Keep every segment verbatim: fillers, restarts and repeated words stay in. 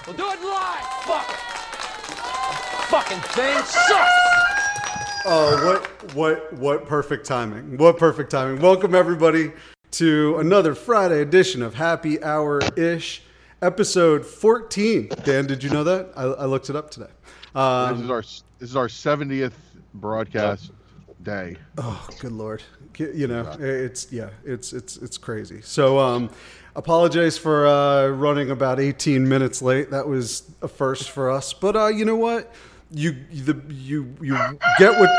We'll do it live. Fuck it. Fucking thing sucks. Oh, what, what, what perfect timing. What perfect timing. Welcome, everybody, to another Friday edition of Happy Hour-ish, episode fourteen. Dan, did you know that? I, I looked it up today. Um, this is our this is our seventieth broadcast day. Oh, good Lord. You know, it's, yeah, it's, it's, it's crazy. So, um, apologize for uh, running about eighteen minutes late. That was a first for us. But uh, you know what? You the you you get what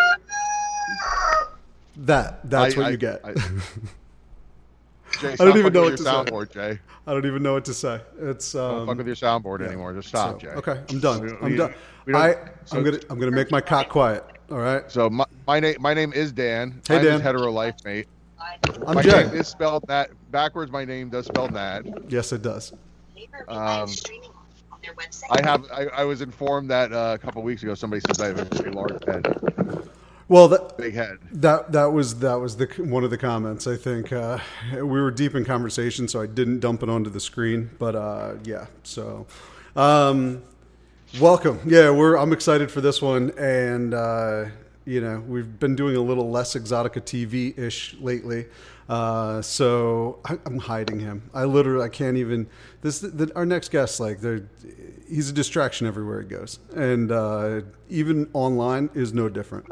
that that's I, what I, you get. I, Jay, I don't even know what your to soundboard, say. Jay. I don't even know what to say. It's um, Don't fuck with your soundboard yeah. anymore. Just stop, so, Jay. Okay, I'm done. We, I'm we, done. we I so, I'm gonna I'm gonna make my cock quiet. All right. So my my name my name is Dan. Hey, I'm Dan. his hetero life mate. I'm my Jay. name is spelled Nat backwards. My name does spell Nat. Yes, it does. Um, I have. I, I was informed that uh, a couple weeks ago somebody says I have a very large head. Well, that Big head. that that was that was the one of the comments. I think uh, we were deep in conversation, so I didn't dump it onto the screen. But uh, yeah, so um, welcome. Yeah, we're. I'm excited for this one, and uh, you know we've been doing a little less Exotica T V ish lately. Uh, so I, I'm hiding him. I literally I can't even. This the, our next guest like they're. He's a distraction everywhere he goes, and uh, even online is no different.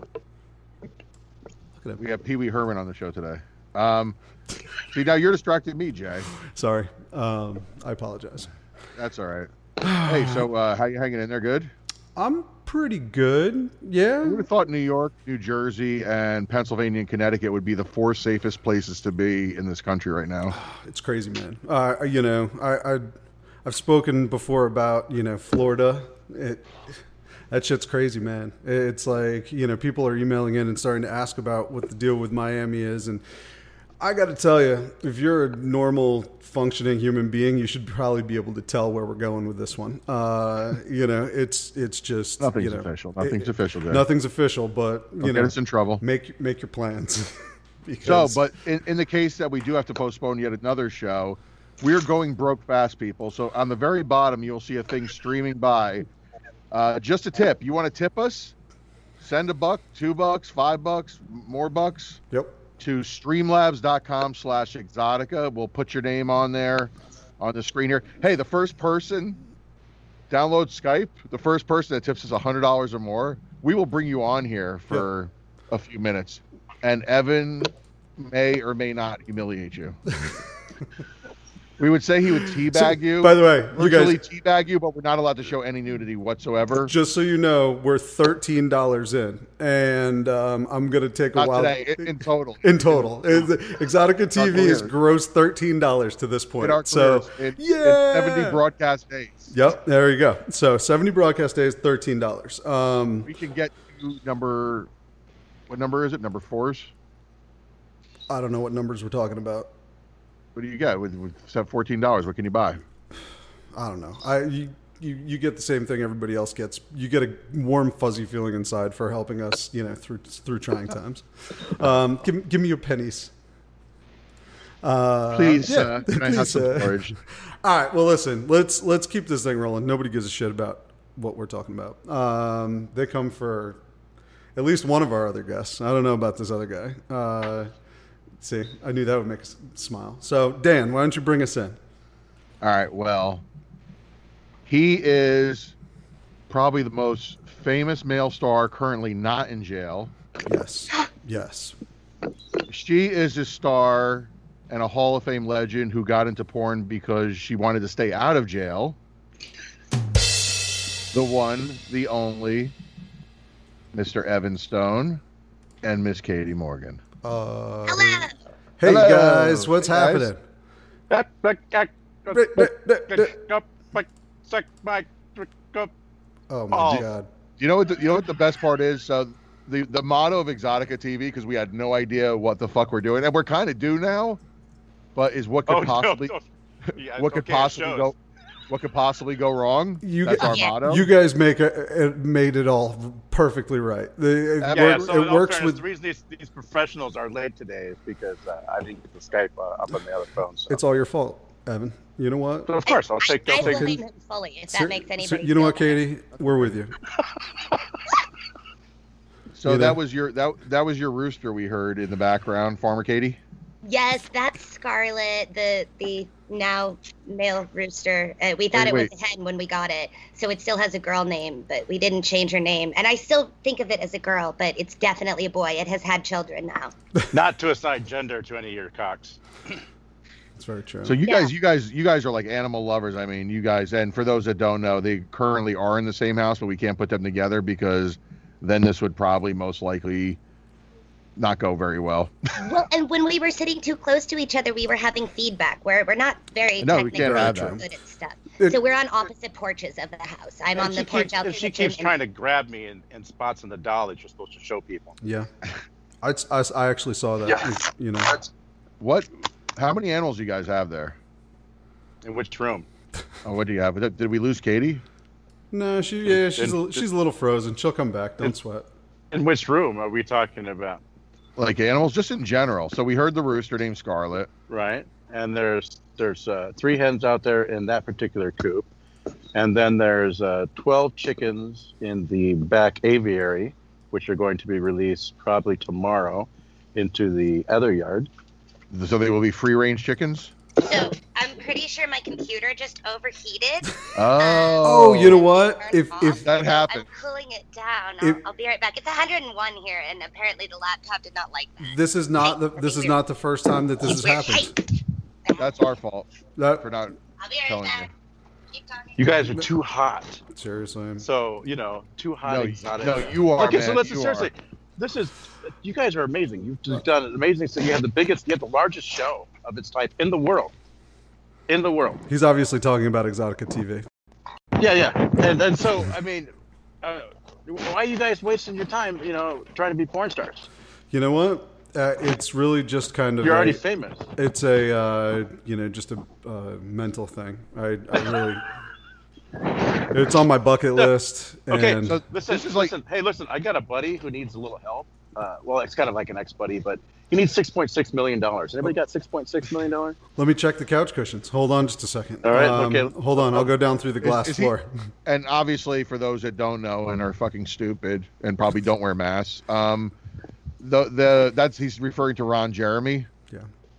We have Pee Wee Herman on the show today. Um, see, now you're distracting me, Jay. Sorry, um, I apologize. That's all right. Hey, so uh, how you hanging in there? Good. I'm pretty good. Yeah. I would have thought New York, New Jersey, and Pennsylvania and Connecticut would be the four safest places to be in this country right now. It's crazy, man. Uh, you know, I, I I've spoken before about you know Florida. It. That shit's crazy, man. It's like, you know, people are emailing in and starting to ask about what the deal with Miami is. And I got to tell you, if you're a normal functioning human being, you should probably be able to tell where we're going with this one. Uh, you know, it's it's just nothing's you know, official. Nothing's it, official. Jay. Nothing's official, but you Don't know, get us in trouble. Make make your plans. because... So, but in, in the case that we do have to postpone yet another show, we're going broke fast, people. So on the very bottom, you'll see a thing streaming by. Uh, just a tip. You want to tip us? Send a buck, two bucks, five bucks, more bucks. Yep. To streamlabs.com slash exotica. We'll put your name on there on the screen here. Hey, the first person, download Skype. The first person that tips us one hundred dollars or more, we will bring you on here for yep. a few minutes. And Evan may or may not humiliate you. We would say he would teabag so, you. By the way, you guys teabag you, but we're not allowed to show any nudity whatsoever. Just so you know, we're thirteen dollars in, and um, I'm gonna take not a while. Today, in, in total. In total, Exotica T V has grossed thirteen dollars to this point. In our so in, yeah, in seventy broadcast days. Yep, there you go. So seventy broadcast days, thirteen dollars. Um, we can get you number. What number is it? Number fours. I don't know what numbers we're talking about. What do you get with, with fourteen dollars? What can you buy? I don't know. I you, you you get the same thing everybody else gets. You get a warm, fuzzy feeling inside for helping us, you know, through through trying times. Um, give give me your pennies, uh, please. Yeah, uh, can please, I have some uh, storage? All right. Well, listen. Let's let's keep this thing rolling. Nobody gives a shit about what we're talking about. Um, they come for at least one of our other guests. I don't know about this other guy. Uh, See, I knew that would make us smile. So, Dan, why don't you bring us in? All right. Well, he is probably the most famous male star currently not in jail. Yes. Yes. She is a star and a Hall of Fame legend who got into porn because she wanted to stay out of jail. The one, the only, Mister Evan Stone and Miss Katie Morgan. Uh, Hello. Hey Hello. guys, what's hey happening? Guys. Oh my oh. god! You know what? The, you know what the best part is? So the the motto of Exotica T V, because we had no idea what the fuck we're doing, and we're kind of do now, but is what could oh, possibly no, no. Yeah, what could okay, possibly go what could possibly go wrong. You That's g- our motto. You guys make a, it made it all perfectly right. The, it, yeah, work, yeah, so it works fairness, with. The reason these, these professionals are late today is because uh, I didn't get the Skype uh, up on the other phone. So. It's all your fault, Evan. You know what? So of course, I'll take. I, I'll I take. blame him fully, if that Ser- makes ser- anybody you know feel what, better. Katie? We're with you. So You know? that was your that that was your rooster we heard in the background, Farmer Katie. Yes, that's Scarlet, the the now male rooster. Uh, we thought Wait, it wait. was a hen when we got it, so it still has a girl name, but we didn't change her name. And I still think of it as a girl, but it's definitely a boy. It has had children now. Not to assign gender to any of your cocks. It's very true. So you Yeah. guys, you guys, you guys are like animal lovers. I mean, you guys, and for those that don't know, they currently are in the same house, but we can't put them together because then this would probably most likely not go very well. Well, and when we were sitting too close to each other, we were having feedback. Where we're not very No, we technically can't have good that. at stuff. It- so we're on opposite porches of the house. I'm on If the she porch keeps, out if in she the gym keeps and- trying to grab me in, in spots in the doll that you're supposed to show people. yeah. I, I, I actually saw that. Yeah. You know. What? How many animals do you guys have there? In which room? Oh, what do you have? Did did we lose Katie? No, she yeah, she's a, And- she's a little frozen. She'll come back. Don't And- sweat. In which room are we talking about? Like animals, just in general. So we heard the rooster named Scarlet. Right. And there's there's uh, three hens out there in that particular coop, and then there's uh, twelve chickens in the back aviary, which are going to be released probably tomorrow into the other yard. So they will be free range chickens. So I'm pretty sure my computer just overheated. Oh, Oh, you know what? Turn If off. if that happened. I'm cooling it down. I'll, If- I'll be right back. It's one hundred one here, and apparently the laptop did not like that. this is not the this is not the first time that this has happened. That's our fault That for not I'll be right telling back. you. Keep talking. You guys are too hot. seriously. So you know, too hot. No, exotic. no, you are, Okay, so man, listen you seriously. are. This is you guys are amazing. You've just done an amazing thing. You have the biggest, you have the largest show of its type in the world. In the world. He's obviously talking about Exotica T V. Yeah, yeah. And and so I mean, uh, why are you guys wasting your time? You know, trying to be porn stars. You know what? Uh, it's really just kind of You're a- already famous. It's a uh, you know just a uh, mental thing. I, I really it's on my bucket list. Okay, And so listen, this is like- listen. Hey, listen. I got a buddy who needs a little help. Uh, well, it's kind of like an ex-buddy, but he needs six point six million dollars. Anybody got six point six million dollars? let me check the couch cushions. Hold on just a second. All right, Um, okay. Hold on. I'll go down through the glass is he- floor. And obviously, for those that don't know and are fucking stupid and probably don't wear masks, um, the the that's he's referring to Ron Jeremy. Yeah.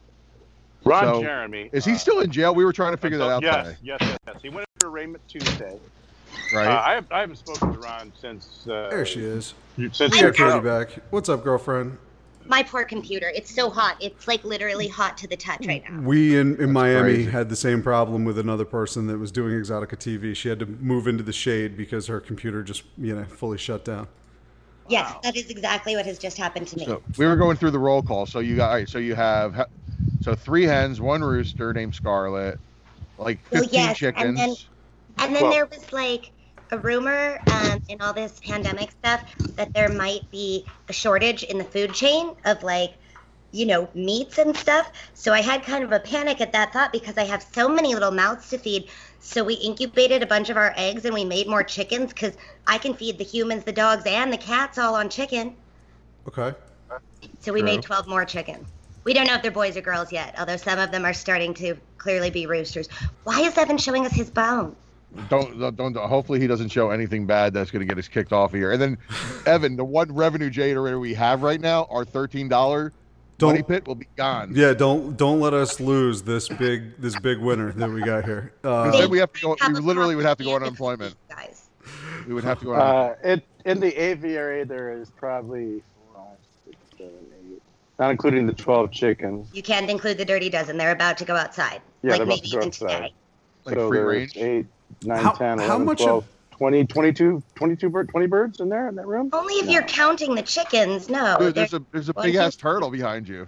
Ron So, Jeremy. Is he uh, still in jail? We were trying to figure that out yes, today, yes, yes, yes. He went for arraignment Tuesday. right? Uh, I, have, I haven't spoken to Ron since. Uh, There she is. Since We your got Katie show. back. What's up, girlfriend? My poor computer. It's so hot. It's like literally hot to the touch right now. We in, in Miami crazy. had the same problem with another person that was doing Exotica T V. She had to move into the shade because her computer just, you know, fully shut down. Yes, that is exactly what has just happened to me. So we were going through the roll call. So you got all right, so you have so three hens, one rooster named Scarlet, like Well, fifteen yes, and chickens. then- And then Well- there was like a rumor um, in all this pandemic stuff that there might be a shortage in the food chain of like, you know, meats and stuff. So I had kind of a panic at that thought because I have so many little mouths to feed. So we incubated a bunch of our eggs and we made more chickens because I can feed the humans, the dogs, and the cats all on chicken. Okay. So we True. made twelve more chickens. We don't know if they're boys or girls yet, although some of them are starting to clearly be roosters. Why is Evan showing us his bone? Don't, don't don't hopefully he doesn't show anything bad that's going to get us kicked off of here. And then Evan, the one revenue generator we have right now, our thirteen dollar money Don't pit will be gone. yeah, don't don't let us lose this big this big winner that we got here. Uh, Then we have to go. We Have a literally would have to go on coffee unemployment. Guys. We would have to go on. Uh, it, in the aviary, there is probably five, six, seven, eight, not including the twelve chickens. You can't include the dirty dozen. They're about to go outside. Yeah, like they're about maybe to go even outside. today. Like so free there's range? eight, nine, How- ten, how eleven, much of- twelve, twenty, twenty-two, twenty-two bird, twenty birds in there in that room. Only if you're counting the chickens. No. Dude, there- there's a there's a one, big two- ass turtle behind you.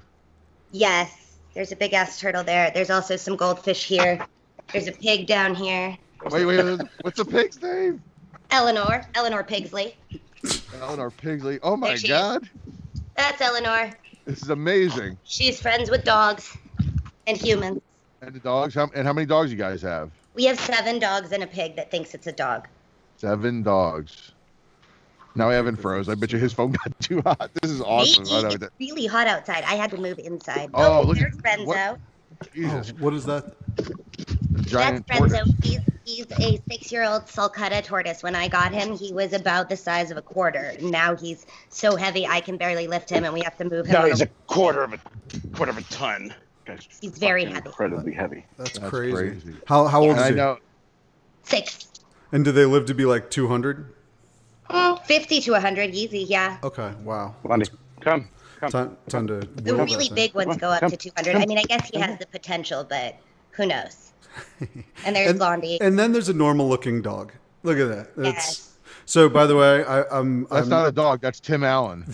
Yes. There's a big ass turtle there. There's also some goldfish here. There's a pig down here. Wait, wait, wait, what's the pig's name? Eleanor. Eleanor Pigsley. Eleanor Pigsley. Oh my There she is. god, That's Eleanor. this is amazing. She's friends with dogs and humans. And the dogs. How and how many dogs you guys have? We have seven dogs and a pig that thinks it's a dog. Seven dogs. Now Evan froze. I bet you his phone got too hot. This is awesome. I know It's that. really hot outside. I had to move inside. Oh, look at- there's Renzo. what- Jesus. oh, what is that? A giant That's Renzo. tortoise. He's, he's a six-year-old sulcata tortoise. When I got him, he was about the size of a quarter. Now he's so heavy I can barely lift him, and we have to move him. No, on he's a- a quarter of a quarter of a ton. Guy's He's very fucking heavy. incredibly heavy. That's, That's crazy. crazy. How how old And is I he? know. Six. And do they live to be like two hundred? Mm, fifty to one hundred, easy, yeah. Okay, wow. Lonnie, come, come. Time, time to. The whittle really that big thing. ones go up Come, to two hundred. come, I mean, I guess he has the potential, but who knows? And there's And, Blondie. and then there's a normal-looking dog. Look at that. It's, Yes. So, by the way, I, I'm. That's I'm, not a dog. That's Tim Allen.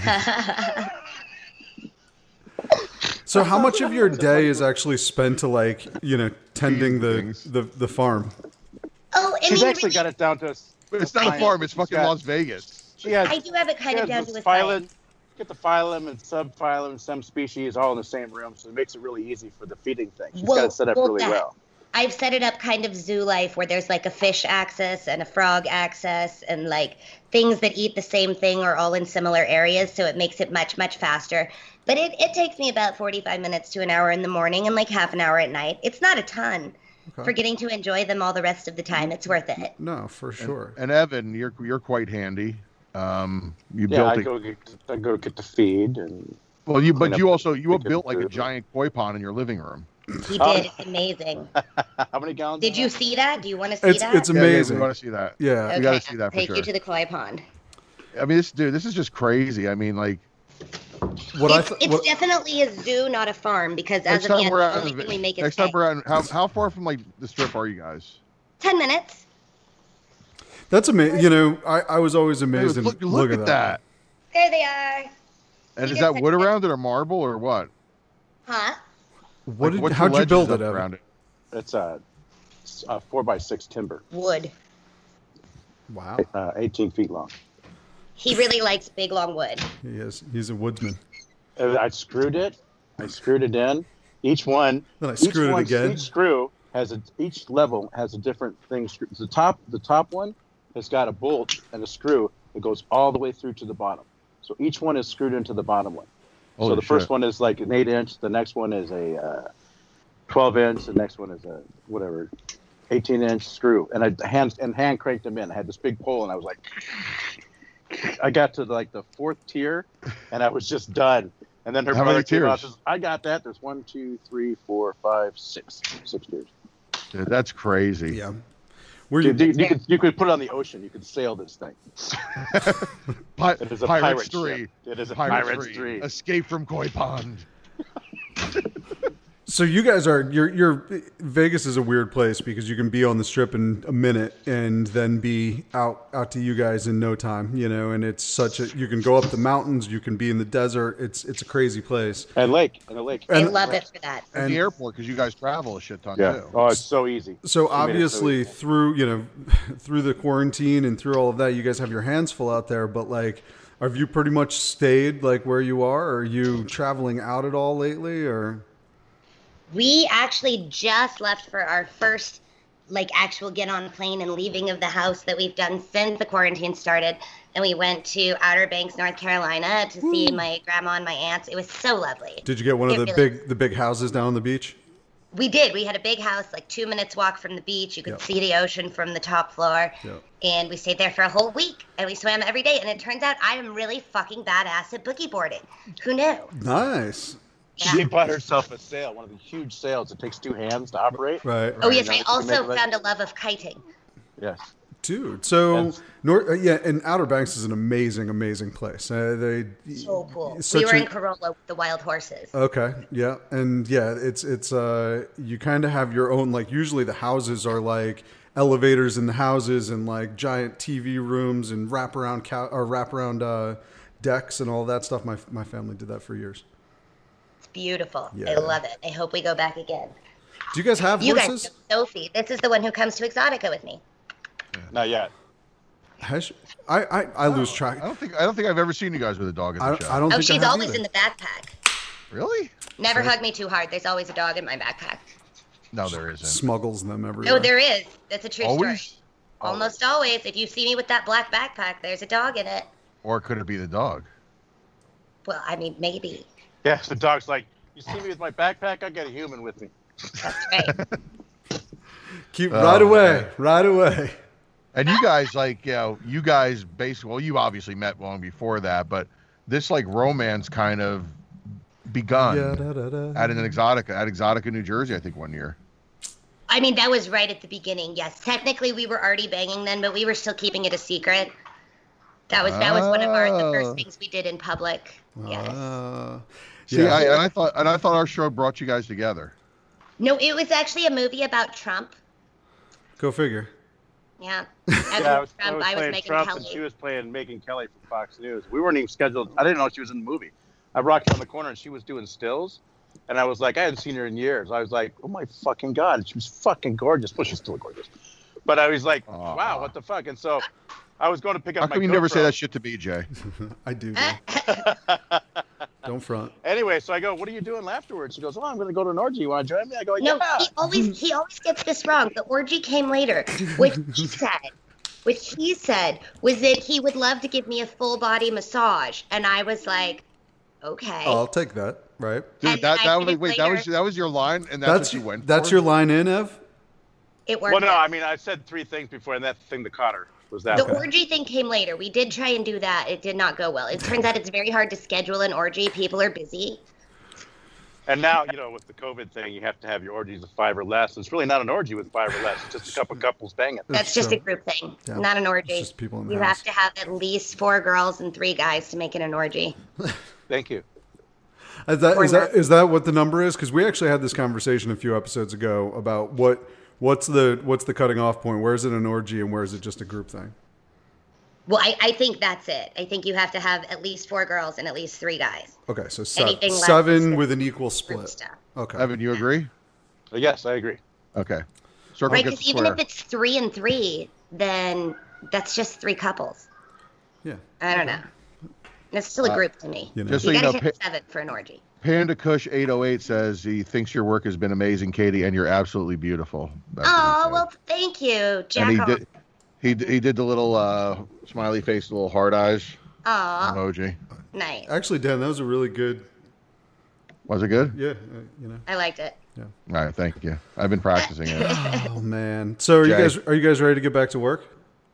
So, how much of your day is actually spent to like, you know, tending the Things. the, the farm? Oh, I She's mean, actually really, got it down to. But it's not a Fine. farm. It's She's fucking got- Las Vegas. She has. I do have it kind she of has down the to a phylum, science. get the phylum and subphylum and some species all in the same room, so it makes it really easy for the feeding thing. She's Well- got it set up well, really that- well. I've set it up kind of zoo life where there's like a fish axis and a frog axis and like things that eat the same thing are all in similar areas, so it makes it much, much faster. But it, it takes me about forty-five minutes to an hour in the morning and like half an hour at night. It's not a ton. Okay. For getting to enjoy them all the rest of the time, it's worth it. No, for sure. And Evan, you're you're quite handy. Um, you Yeah, built I a, go get I go get the feed and well, you clean but up you the also you have chicken built like a food. giant koi pond in your living room. He Oh. did. It's amazing. how many gallons? Did is you that? see that? Do you want to see It's that? it's Yeah, yeah, amazing. we want to see that. Yeah. Okay, we gotta see that I'll for take sure. you to the koi pond. I mean, this dude, this is just crazy. I mean, like, What I it's th- it's what, definitely a zoo, not a farm, because as next of yet, time we're the out, only of thing we it- make is next time hay. we're out, how how far from like the strip are you guys? Ten minutes. that's amazing. You know, I, I was always Dude, amazed. and look, look, at that. There they are. And You is get that wood such a- around it or marble or what? Huh? What Like, did? what's the How'd you legends build up it, Evan? around it? It's a, a four by six timber, Wood. Wow, uh, eighteen feet long. He really likes big long wood. he is. He's a woodsman. And I screwed it. I screwed it in. Each one. Then I each screwed it one- again. Each screw has a. Each level has a different thing. screw- The top. The top one has got a bolt and a screw that goes all the way through to the bottom. So each one is screwed into the bottom one. Holy so the first shit. one is like an eight inch. The next one is a uh, twelve inch. The next one is a whatever, eighteen inch screw. And I hand and hand cranked them in. I had this big pole, and I was like, I got to like the fourth tier, and I was just done. And then her How brother many came out. tiers? Says, I got that. There's one, two, three, four, five, six, six tiers. Dude, that's crazy. Yeah. Were you? You, you could you could put it on the ocean. You could sail this thing. Pi- It is a Pirates pirate three. ship. It is a Pirates, Pirates three. three. Escape from Koi Pond. So you guys are you're you're Vegas is a weird place because you can be on the strip in a minute and then be out out to you guys in no time, you know, and it's such a you can go up the mountains, you can be in the desert. It's it's a crazy place. And lake, and a lake. I And- love it for that. And, And- the airport, because you guys travel a shit ton Yeah. too. Oh, it's so easy. So They made it so obviously easy. through, you know, through the quarantine and through all of that, you guys have your hands full out there, but like have you pretty much stayed like where you are? Or are you traveling out at all lately or We actually just left for our first like actual get on plane and leaving of the house that we've done since the quarantine started. And we went to Outer Banks, North Carolina to see my grandma and my aunts. It was so lovely. did you get one of It the really- big the big houses down on the beach? We did. We had a big house, like two minutes walk from the beach. You could Yep. see the ocean from the top floor. Yep. And we stayed there for a whole week. And we swam every day. And it turns out I am really fucking badass at boogie boarding. Who knew? Nice. She Yeah. bought herself a sail, one of the huge sails. It takes two hands to operate. Right. Oh, yes. Right. I You also make like- found a love of kiting. Yes. Dude, so Yes. North, uh, yeah, and Outer Banks is an amazing, amazing place. Uh, they So cool. such We were a- in Corolla with the wild horses. Okay, yeah, and yeah, it's it's uh, you kind of have your own like. Usually the houses are like elevators in the houses and like giant T V rooms and wraparound cow or wraparound uh, decks and all that stuff. My my family did that for years. It's beautiful. Yeah. I love it. I hope we go back again. Do you guys have You horses? guys know Sophie. This is the one who comes to Exotica with me. Not yet. Has she- I I, I lose track. I don't think I don't think I've ever seen you guys with a dog at the I, show. I don't Oh, think I she's have always either. in the backpack. Really? Never hug me too hard. There's always a dog in my backpack. No, there isn't. Smuggles them everywhere. No, there is. That's a true Always? story. Almost always. If you see me with that black backpack, there's a dog in it. Or could it be the dog? Well, I mean, maybe. Yes, the dog's like, you see me with my backpack? I got a human with me. That's right. Keep Oh, right away, man. right away. And you guys, like, you know, you guys basically, well, you obviously met long before that, but this, like, romance kind of begun Yeah, da, da, da. at an Exotica, at Exotica, New Jersey, I think, one year. I mean, that was right at the beginning. Yes, technically we were already banging then, but we were still keeping it a secret. That was that was one of our the Oh. first things we did in public. Yes. Uh, See, yeah. I, and I thought, and I thought our show brought you guys together. No, it was actually a movie about Trump. Go figure. Yeah. As Yeah, I was, Trump, I was I was playing Megan Trump, Kelly. and she was playing Megan Kelly from Fox News. We weren't even scheduled. I didn't know she was in the movie. I rocked around the corner, and she was doing stills. And I was like, I hadn't seen her in years. I was like, oh my fucking God. She was fucking gorgeous. Well, she's still gorgeous. But I was like, Aw. wow, what the fuck? And so I was going to pick up How my come you never say GoPro. that shit to me, Jay? I do. Man. Don't front. Anyway, so I go, what are you doing afterwards? She goes, oh, I'm going to go to an orgy. You want to join me? I go, yeah. No, he always he always gets this wrong. The orgy came later. What he said, what he said was that he would love to give me a full body massage, and I was like, okay. Oh, I'll take that. Right. Dude, And that, five that was, minutes wait, that was, later- that was your line, and that's, That's what you went that's for? your line in, Ev. It worked. Well, no, out. I mean, I said three things before, and that thing that caught her was that The one. orgy thing came later. We did try and do that. It did not go well. It turns out it's very hard to schedule an orgy. People are busy. And now, you know, with the COVID thing, you have to have your orgies of five or less. It's really not an orgy with five or less. It's just a couple couples banging. That's just true. a group thing, Yeah. not an orgy. It's just people in the you house. have to have at least four girls and three guys to make it an orgy. Thank you. Is that Or is that not. is that what the number is? Because we actually had this conversation a few episodes ago about what what's the what's the cutting off point? Where is it an orgy and where is it just a group thing? Well, I, I think that's it. I think you have to have at least four girls and at least three guys. Okay, so seven, Anything less seven is with an equal Group split. stuff. Okay. Evan, you agree? Uh, Yes, I agree. Okay. Circle Right, gets because the even square. if it's three and three, then that's just three couples. Yeah. I don't know. It's still a Uh, group to me. You know. Just you so you gotta know, hit pa- seven for an orgy. Panda Kush eight oh eight says he thinks your work has been amazing, Katie, and you're absolutely beautiful. That's what he Oh, said. well, thank you, Jack. and he did, he d- he did the little uh, smiley face, little hard eyes Aw, emoji. nice. Actually, Dan, that was a really good. Was it good? Yeah. Uh, you know. I liked it. All right, thank you. I've been practicing it. Oh man. So are you Jay. guys are you guys ready to get back to work?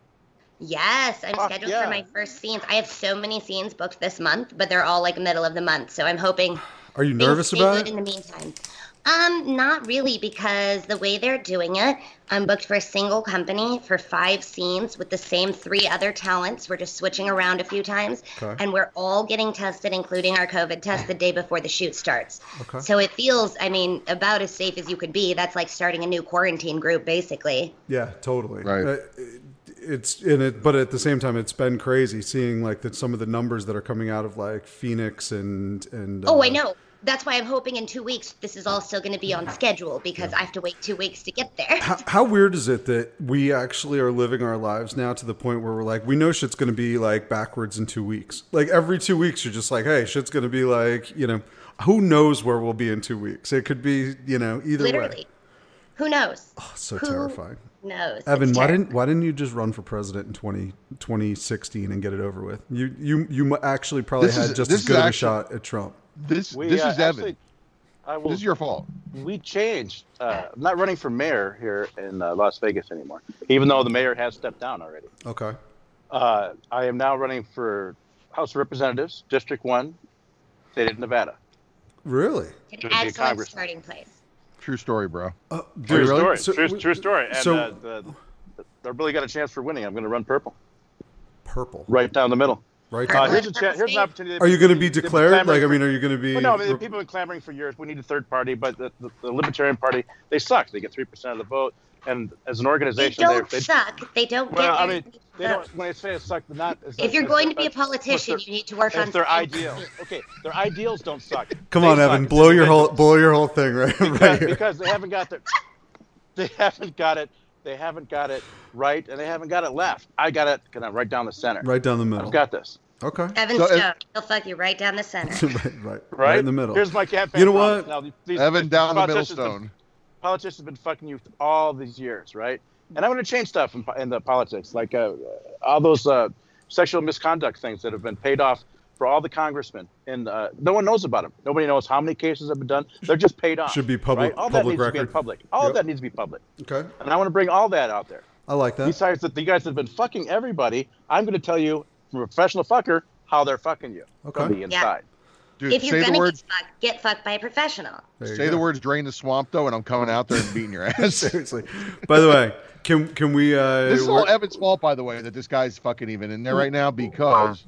Yes, I'm Fuck scheduled yeah. for my first scenes. I have so many scenes booked this month, but they're all like middle of the month. So I'm hoping Are you things nervous stay about good it? in the meantime. Um, not really, because the way they're doing it, I'm booked for a single company for five scenes with the same three other talents. We're just switching around a few times, Okay. and we're all getting tested, including our COVID test, the day before the shoot starts. Okay. So it feels, I mean, about as safe as you could be. That's like starting a new quarantine group, basically. Yeah, totally. Right. Uh, it- it's in it, but at the same time, it's been crazy seeing like that some of the numbers that are coming out of like Phoenix and and. Oh, uh, I know. That's why I'm hoping in two weeks this is all still going to be on schedule, because I have to wait two weeks to get there. How, how weird is it that we actually are living our lives now to the point where we're like, we know shit's going to be like backwards in two weeks. Like every two weeks, you're just like, hey, shit's going to be like, you know, who knows where we'll be in two weeks? It could be, you know, either way. Literally. Who knows? Oh, so Who terrifying. knows? Evan, It's why terrifying. didn't why didn't you just run for president in twenty, twenty sixteen and get it over with? You you you mu- actually probably This had is- just this as is good of a actually- shot at Trump. This We, this uh, is Evan. actually, I will, This is your fault. we changed. Uh, I'm not running for mayor here in uh, Las Vegas anymore, even though the mayor has stepped down already. Okay. Uh, I am now running for House of Representatives, District one, state of Nevada. Really? An to be a excellent congressman. starting place. True story, bro. Uh, True dude, story. so- true, true story. And so- uh, the, I really got a chance for winning. I'm going to run purple, Purple. right down the middle. Right. Uh, Purple. here's a chance. Here's an opportunity. Are you going to be They've been declared? clamoring Like, I for- mean, are you going to be? Well, no, I mean, people have been clamoring for years. We need a third party, but the, the, the Libertarian Party, they suck. They get three percent of the vote, and as an They organization, don't they, they suck. They don't well, get I your mean, they don't. When they say it suck, they're not. it's If not- you're it's- going to be a it's- politician, it's you need to work their, on it's their things. ideals. Okay, their ideals don't suck. Come They on, suck. Evan. It's Blow your whole individuals. blow your whole thing right, right because, here. because they haven't got their, they haven't got it. They haven't got it right, and they haven't got it left. I got it kind of right down the center. Right down the middle. I've got this. Okay. Evan So if- Stone, he'll fuck you right down the center. right, right, right, Right? in the middle. Here's my campaign. You know promise. what? Now, these, Evan these down the middle politicians have- stone. Politicians have been fucking you all these years, right? And I'm going to change stuff in, in the politics, like uh, all those uh, sexual misconduct things that have been paid off for all the congressmen, and uh, no one knows about them. Nobody knows how many cases have been done. They're just paid off. Should be public- Right? All public that needs to be in record. public. All Yep. of that needs to be public. Okay. And I want to bring all that out there. I like that. Besides that, the guys that have been fucking everybody, I'm going to tell you, from a professional fucker, how they're fucking you Okay. from the inside. Dude, If you're say the gonna words. get fucked, get fucked by a professional. There you Say go. the words "drain the swamp," though, and I'm coming out there and beating your ass. Seriously. By the way, can can we? Uh, This is all we're- Evan's fault, by the way, that this guy's fucking even in there right now because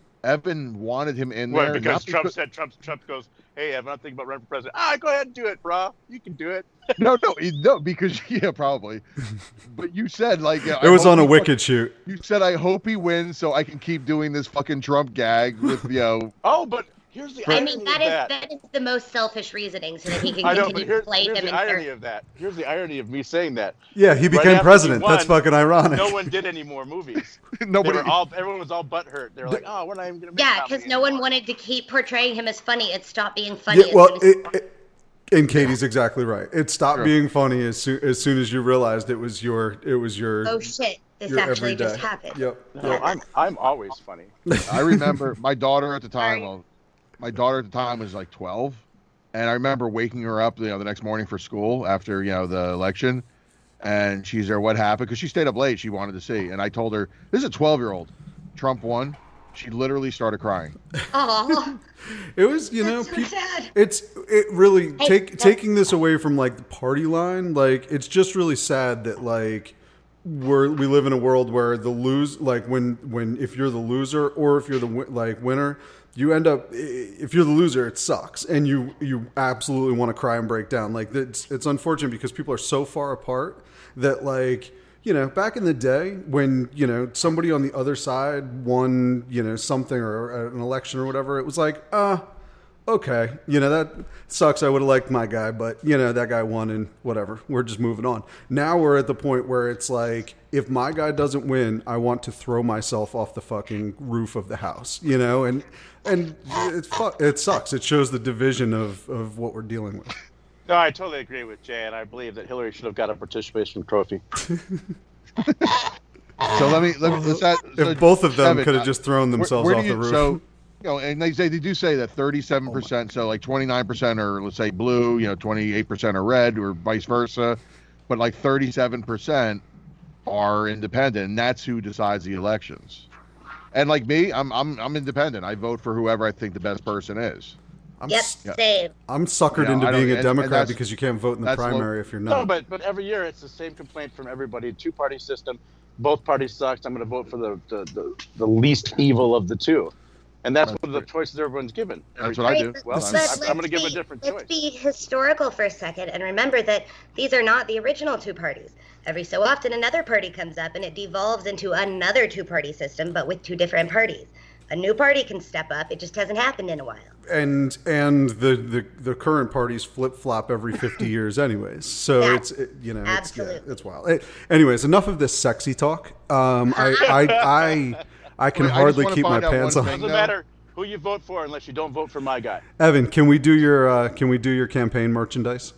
Evan wanted him in there. Well, because not Trump because- said, Trump, Trump goes, hey, Evan, I'm thinking about running for president. Ah, go ahead and do it, bro. You can do it. no, no, he- no, because yeah, probably. But you said like uh, it I was hope on a he wicked shoot. fuck- You said I hope he wins so I can keep doing this fucking Trump gag with you know. Oh, but here's the I irony mean, of that is that. that is the most selfish reasoning, so that he can I know, but continue here's, to play here's them the in irony character. of that. Here's the irony of me saying that. Yeah, he Right became after president. he That's won, fucking ironic. No one did any more movies. They Nobody. were all, everyone was all butthurt. They were like, oh, we're not even going to make Yeah, comedy because no one anymore. wanted to keep portraying him as funny. It stopped being funny. Yeah, as well, soon as- it, it, and Katie's exactly right. It stopped Sure. being funny as soon as soon as you realized it was your it was your oh shit, this your actually just everyday. happened. Yep. No, I'm, I'm always funny. I remember my daughter at the time. Sorry. well, My daughter at the time was like twelve, and I remember waking her up, you know, the next morning for school after you know the election, and she's there. What happened? Because she stayed up late. She wanted to see, and I told her, "This is a twelve-year-old. Trump won." She literally started crying. Oh, It was, you know, that's so peop- sad. it's it really Hey, take that's- taking this away from like the party line. Like it's just really sad that like we're we live in a world where the lose like when when if you're the loser or if you're the wi- like winner, you end up i- if you're the loser, it sucks and you you absolutely want to cry and break down. Like it's it's unfortunate because people are so far apart that like. You know, back in the day when, you know, somebody on the other side won, you know, something or an election or whatever, it was like, uh, okay, you know, that sucks. I would have liked my guy, but, you know, that guy won and whatever. We're just moving on. Now we're at the point where it's like, if my guy doesn't win, I want to throw myself off the fucking roof of the house, you know, and and it's fu- it sucks. It shows the division of, of what we're dealing with. No, I totally agree with Jay, and I believe that Hillary should have got a participation trophy. So let me let me. Let's add, so, If both of them Evan, could have uh, just thrown where- themselves where do off you- the roof. So, you know, and they say they do say that thirty-seven percent, so like twenty-nine percent are let's say blue, you know, twenty-eight percent are red, or vice versa, but like thirty-seven percent are independent, and that's who decides the elections. And like me, I'm I'm I'm independent. I vote for whoever I think the best person is. I'm, Yep, s- Yeah. same. I'm suckered You know, into I don't- being a and- and Democrat that's- because you can't vote in the that's what- primary if you're No, not. but but every year it's the same complaint from everybody. Two party system, both parties sucks. I'm going to vote for the, the, the, the least evil of the two, and that's That's one of the right. choices everyone's given. That's every what I day. do. But- Well, but I'm, let's I'm, I'm going to give be- a different let's choice. be historical for a second and remember that these are not the original two parties. Every so often, another party comes up and it devolves into another two-party system, but with two different parties. A new party can step up. It just hasn't happened in a while. and and the, the, the current parties flip flop every fifty years, anyways. So Yeah. it's it, you know it's, yeah, Absolutely. it's wild. Eh, anyways, enough of this sexy talk. Um, I, I I I can Wait, I just hardly wanna keep my find out pants one on. thing. Doesn't No. matter who you vote for unless you don't vote for my guy. Evan, can we do your uh, can we do your campaign merchandise?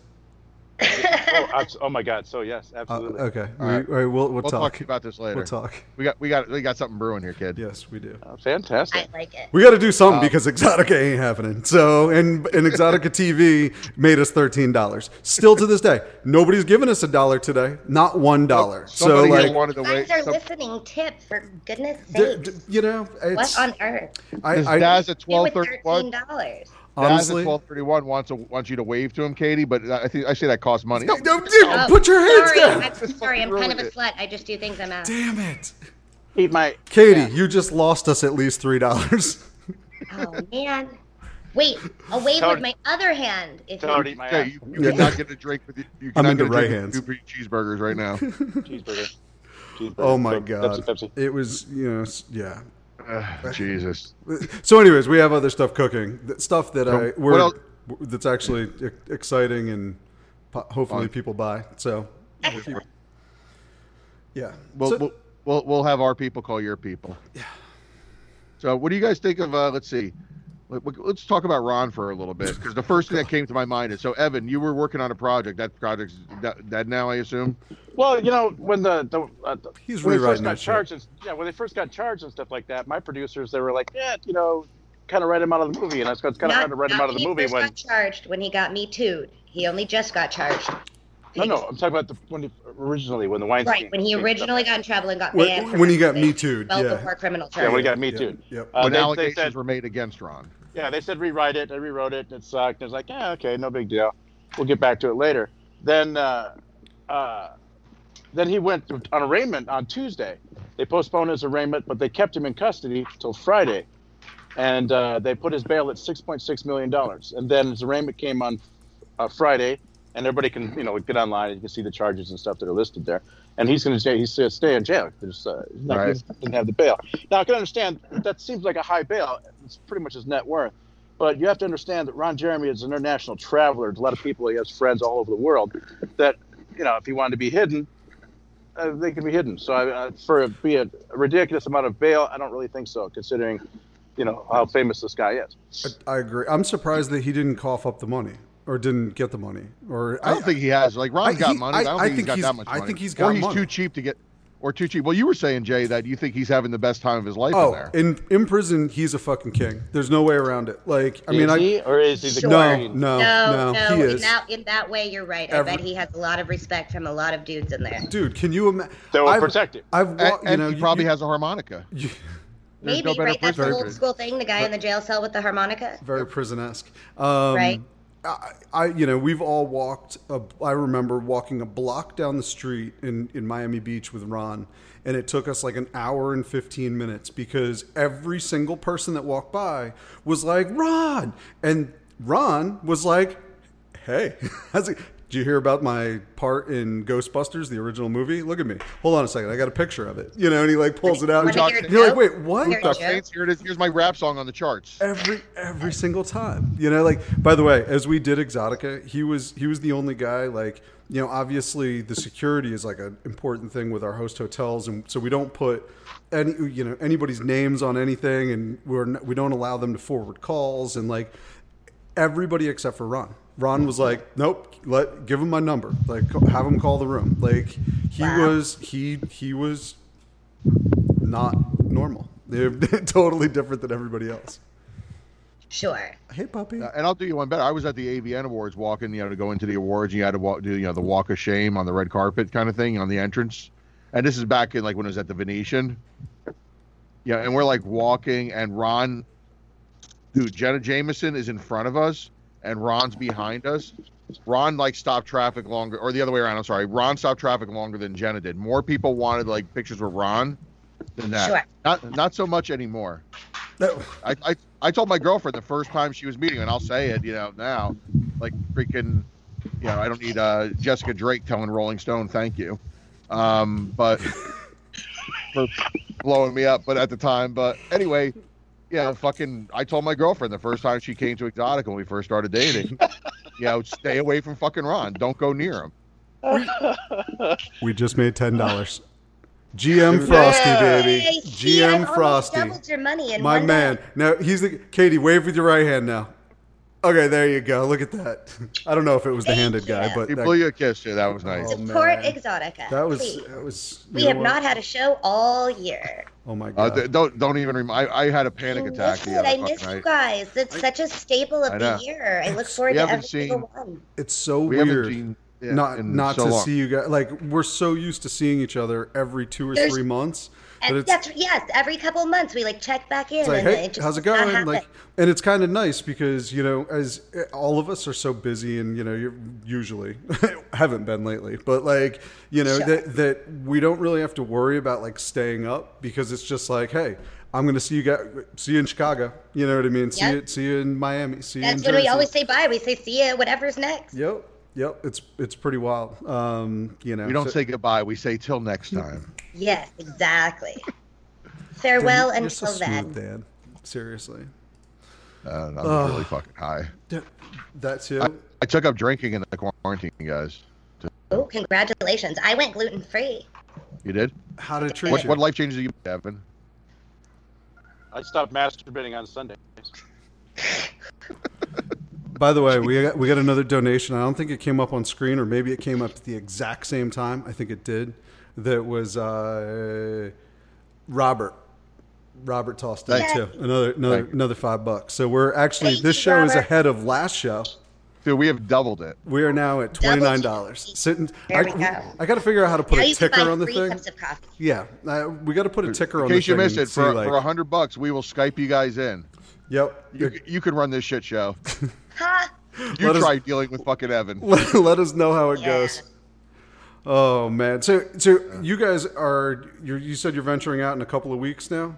Oh, abs- oh my God! So yes, Uh, absolutely. okay, All we, right. all right, we'll we'll, We'll talk. talk about this later. We'll talk. We got we got we got something brewing here, kid. Yes, we do. Oh, fantastic. I like it. We got to do something Um, because Exotica ain't happening. So, and, and Exotica T V made us thirteen dollars. Still to this day, nobody's given us a dollar today. Not one dollar. So, Somebody here like, wanted to You wait. guys are some- listening. Tip, for goodness d- sake. d- you know, What it's, on earth? I, This I Daz at Do twelve with thirty-one. thirteen dollars. Daz at honestly, twelve thirty-one wants to, wants you to wave to him, Katie, but I think I say that costs money. no, No, no, dude, put your hands sorry, down. I'm Just sorry. I'm fucking kind of a ruined slut. I just do things I'm asked. Damn it, Eat my Katie, Yeah. you just lost us at least three dollars. Oh man. Wait, I'll wave Tell with her- my other hand. If Tell her you... to eat my Okay, ass. you, you cannot get a drink with you. you I'm cannot into get a right drink hands. with two cheeseburgers right now. Cheeseburger. Cheeseburger. Oh my Pepsi, god, Pepsi, Pepsi. it was you know s- yeah. Ugh, Jesus. So, anyways, we have other stuff cooking, th- stuff that So, I what we're, else- that's actually e- exciting and po- hopefully Fun. people buy. So, Excellent. yeah. We'll, So- we'll we'll we'll have our people call your people. Yeah. So, what do you guys think of? Uh, let's see. Let- Let's talk about Ron for a little bit because the first thing that came to my mind is so Evan, you were working on a project. That project's de- dead now, I assume. Well, you know, when the, the, uh, the He's when they rewriting first that got shit. charged, and, yeah, when they first got charged and stuff like that, my producers they were like, yeah, you know, kind of write him out of the movie, and that's it's kind of Not- hard to write him not out of the when he movie first when. got charged when he got Me Too'd. He only just got charged. No, no, I'm talking about the when he, originally when the Weinstein. Right, when he originally got in trouble and got When- banned. when he got Me Me Too'd, Well yeah. before criminal Yeah, charges. when he got Me Yep, Too. yep. Uh, when they, allegations they said, were made against Ron. yeah, they said rewrite it. I rewrote it. It sucked. It was like, yeah, okay, no big deal. We'll get back to it later. Then, uh, uh, then he went on arraignment on Tuesday. They postponed his arraignment, but they kept him in custody till Friday, and uh, they put his bail at six point six million dollars. And then his arraignment came on uh, Friday, and everybody can, you know, get online and you can see the charges and stuff that are listed there. And he's going to stay. He's going to stay in jail. There's, uh, he's not, Right. He doesn't have the bail. Now I can understand that seems like a high bail. It's pretty much his net worth. But you have to understand that Ron Jeremy is an international traveler. There's a lot of people. He has friends all over the world. That, you know, if he wanted to be hidden, uh, they can be hidden. So I, uh, for it be a, a ridiculous amount of bail, I don't really think so, considering, you know, how famous this guy is. I, I agree. I'm surprised that he didn't cough up the money or didn't get the money. Or I don't think he has. Like Ron I- got he- money. I, I- don't I think, think he's he's- got that much I money. think he's or got he's money. too cheap to get, or too cheap. Well, you were saying, Jay, that you think he's having the best time of his life in Oh, there. in in prison, he's a fucking king. There's no way around it. Like, I mean, is I he, or is he the Sure. no, queen? no, No, no, no, he in is. that in that way, you're right. I Every- bet he has a lot of respect from a lot of dudes in there. Dude, can you imagine? That will protect him. I've and wa- you and know, he you- probably you- has a harmonica. you- There's Maybe, no better right? That's the prison. old school thing. The guy in the jail cell with the harmonica. very prison-esque. Um, Right. I, I, you know, we've all walked. A, I remember walking a block down the street in, in Miami Beach with Ron, and it took us like an hour and fifteen minutes because every single person that walked by was like, Ron! And Ron was like, hey, how's it? Did you hear about my part in Ghostbusters, the original movie? Look at me. Hold on a second. I got a picture of it. You know, and he like pulls it out. Wanna And hear a you're like, joke? wait, what? Hear a Doc joke? Saints, here it is. Here's my rap song on the charts. every every single time, you know, like, by the way, as we did Exotica, he was he was the only guy, like, you know, obviously the security is like an important thing with our host hotels, and so we don't put any, you know, anybody's names on anything, and we're n- we don't allow them to forward calls, and like everybody except for Ron. Ron was like, nope, let give him my number, like have him call the room. Like he Wow. was he he was not normal. They're totally different than everybody else. Sure. Hey, puppy. Uh, and I'll do you one better. I was at the A V N Awards walking, you know, to go into the awards. You had to walk, do, you know, the walk of shame on the red carpet kind of thing on the entrance. And this is back in like when it was at the Venetian. Yeah, and we're like walking, and Ron, dude, Jenna Jameson is in front of us, and Ron's behind us. Ron like stopped traffic longer, or the other way around. I'm sorry. Ron stopped traffic longer than Jenna did. More people wanted like pictures with Ron than that. Sure. Not not so much anymore. No. I, I I told my girlfriend the first time she was meeting him, and I'll say it, you know, now, like freaking, you know, I don't need uh, Jessica Drake telling Rolling Stone thank you, um, but for blowing me up. But at the time, but anyway, yeah, fucking, I told my girlfriend the first time she came to Exotica when we first started dating, you know, stay away from fucking Ron. Don't go near him. We just made ten dollars. G M Frosty, baby. Hey, G see, I M almost Frosty. doubled your money in My one man. day. Now he's the Katie. Wave with your right hand now. Okay, there you go. Look at that. I don't know if it was the Thank handed guy, you. but He that, blew you a kiss, too. That was nice. Oh, Support man. Exotica. that was please. that was. We you have know not what? had a show all year. Oh my Uh, god. th- don't don't even remind. I, I had a panic I attack miss the it. other I fucking miss you night. guys. It's such a staple I of know. the year. I look forward We to haven't every seen- single one. It's so We haven't weird. seen yeah, not in not so to long. see you guys. Like we're so used to seeing each other every two or There's- three months. That And it's, that's yes. Every couple months we like check back in. It's like, and hey, it just how's it does not going? happen. Like, and it's kind of nice because you know, as all of us are so busy, and you know, you're usually haven't been lately, but like, you know, Sure. that that we don't really have to worry about like staying up because it's just like, hey, I'm going to see you guys, see you in Chicago. You know what I mean? See Yep. you, see you in Miami. See you That's in when Jersey. we always say bye. We say see ya, whatever's next. Yep, yep. It's it's pretty wild. Um, you know, We don't so- say goodbye. We say till next time. Yes, exactly. Farewell Dan, you're until so then. smooth, Dan. Seriously, Uh, I'm Ugh. really fucking high. D- that too. I, I took up drinking in the quarantine, guys. Oh, congratulations! I went gluten free. You did? How to treat What, you? what life changes you, Evan? I stopped masturbating on Sundays. By the way, we got, we got another donation. I don't think it came up on screen, or maybe it came up at the exact same time. I think it did. That was uh, Robert. Robert tossed in Thank too. Another another Thank you. another five bucks. So we're actually Thank this you, show is Robert. ahead of last show. Dude, we have doubled it. We are now at twenty nine dollars. Sitting. There I, we go. I got to figure out how to put Now a you can ticker buy on the three thing. cups of coffee. Yeah, uh, we got to put a ticker In on the case you thing missed and it, see, for like, for a hundred bucks, we will Skype you guys in. Yep. You you can run this shit show. Ha! You Let us- try dealing with fucking Evan. let, let us know how it Yeah. goes. Oh man, so so you guys are you you said you're venturing out in a couple of weeks now.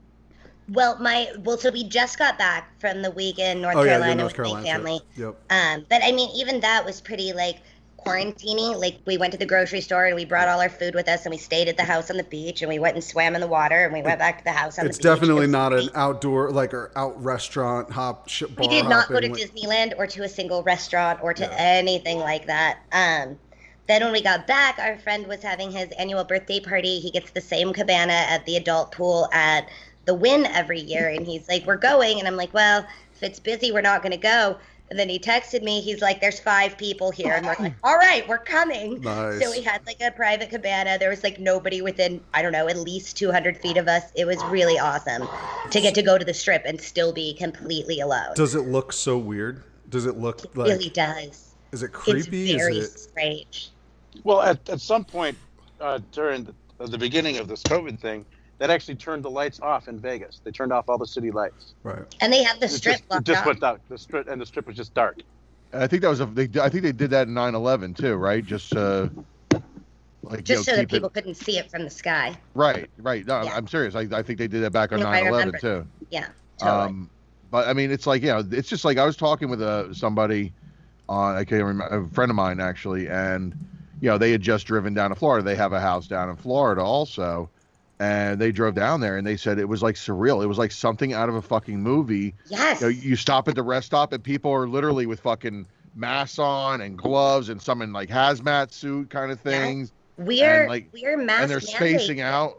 Well, my well, so we just got back from the week in North Oh, yeah, the Carolina North with Carolina my family. trip. Um, but I mean, even that was pretty like quarantiney. Like we went to the grocery store and we brought all our food with us, and we stayed at the house on the beach, and we went and swam in the water, and we went back to the house on It's the beach. definitely It was not an great. outdoor like or out restaurant hop sh- bar We did not go to hopping. Disneyland or to a single restaurant or to Yeah. anything like that. Um, then when we got back, our friend was having his annual birthday party. He gets the same cabana at the adult pool at the Wynn every year, and he's like, "We're going," and I'm like, "Well, if it's busy, we're not going to go." And then he texted me. He's like, "There's five people here," and we're like, "All right, we're coming." Nice. So we had like a private cabana. There was like nobody within, I don't know, at least two hundred feet of us. It was really awesome to get to go to the Strip and still be completely alone. Does it look so weird? Does it look It like? really does. Is it creepy? It's very Is it? strange. Well, at, at some point uh, during the, the beginning of this COVID thing, that actually turned the lights off in Vegas. They turned off all the city lights. Right. And they have the It Strip just, it blocked just off. went dark. The strip and the strip was just dark. And I think that was a. They, I think they did that in nine eleven too, right? Just uh, like Just you know, so that keep it- people couldn't see it from the sky. Right, right. No, I'm- Yeah. I'm serious. I, I think they did that back on No, I nine eleven remember. too. Yeah, totally. Um, but I mean, it's like, you know, it's just like I was talking with uh, somebody on, I can't remember, a friend of mine actually, and, you know, they had just driven down to Florida. They have a house down in Florida also. And they drove down there and they said it was like surreal. It was like something out of a fucking movie. yes. You know, you stop at the rest stop and people are literally with fucking masks on and gloves and some in like hazmat suit kind of things. we're and, like- we're mask And they're spacing out.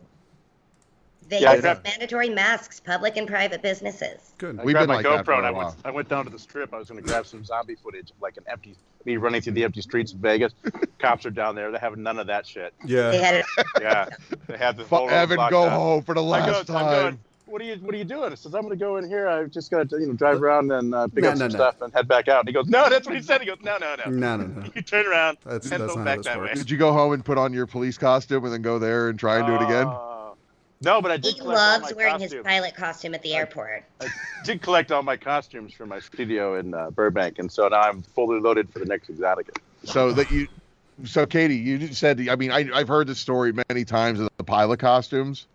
Vegas Yeah, I has grabbed- mandatory masks, public and private businesses. Good. I We've grabbed been my like that for GoPro a and I went, while. I went down to the strip. I was going to grab some zombie footage of like an empty, me running through the empty streets of Vegas. Cops are down there. They have none of that shit. Yeah. They had it. Yeah, they have the Fuck whole road Evan, blocked go off. home for the I go, last I'm time. going, what are you What are you doing? I says, I'm going to go in here. I've just got to you know drive around and uh, pick No, up no, some no. stuff and head back out. And he goes, no, that's what he said. He goes, no, no, no. No, no, no. You turn around That's- and that's go not back how this that way. works. Did you go home and put on your police costume and then go there and try and do it again? Uh, no, but I did He collect all loves my wearing costumes. his pilot costume at the airport. I did collect all my costumes for my studio in uh, Burbank, and so now I'm fully loaded for the next Exotica. So that you, so Katie, you said, I mean, I, I've heard this story many times of the pilot costumes.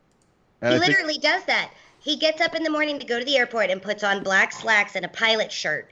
And He I think, literally does that. He gets up in the morning to go to the airport and puts on black slacks and a pilot shirt.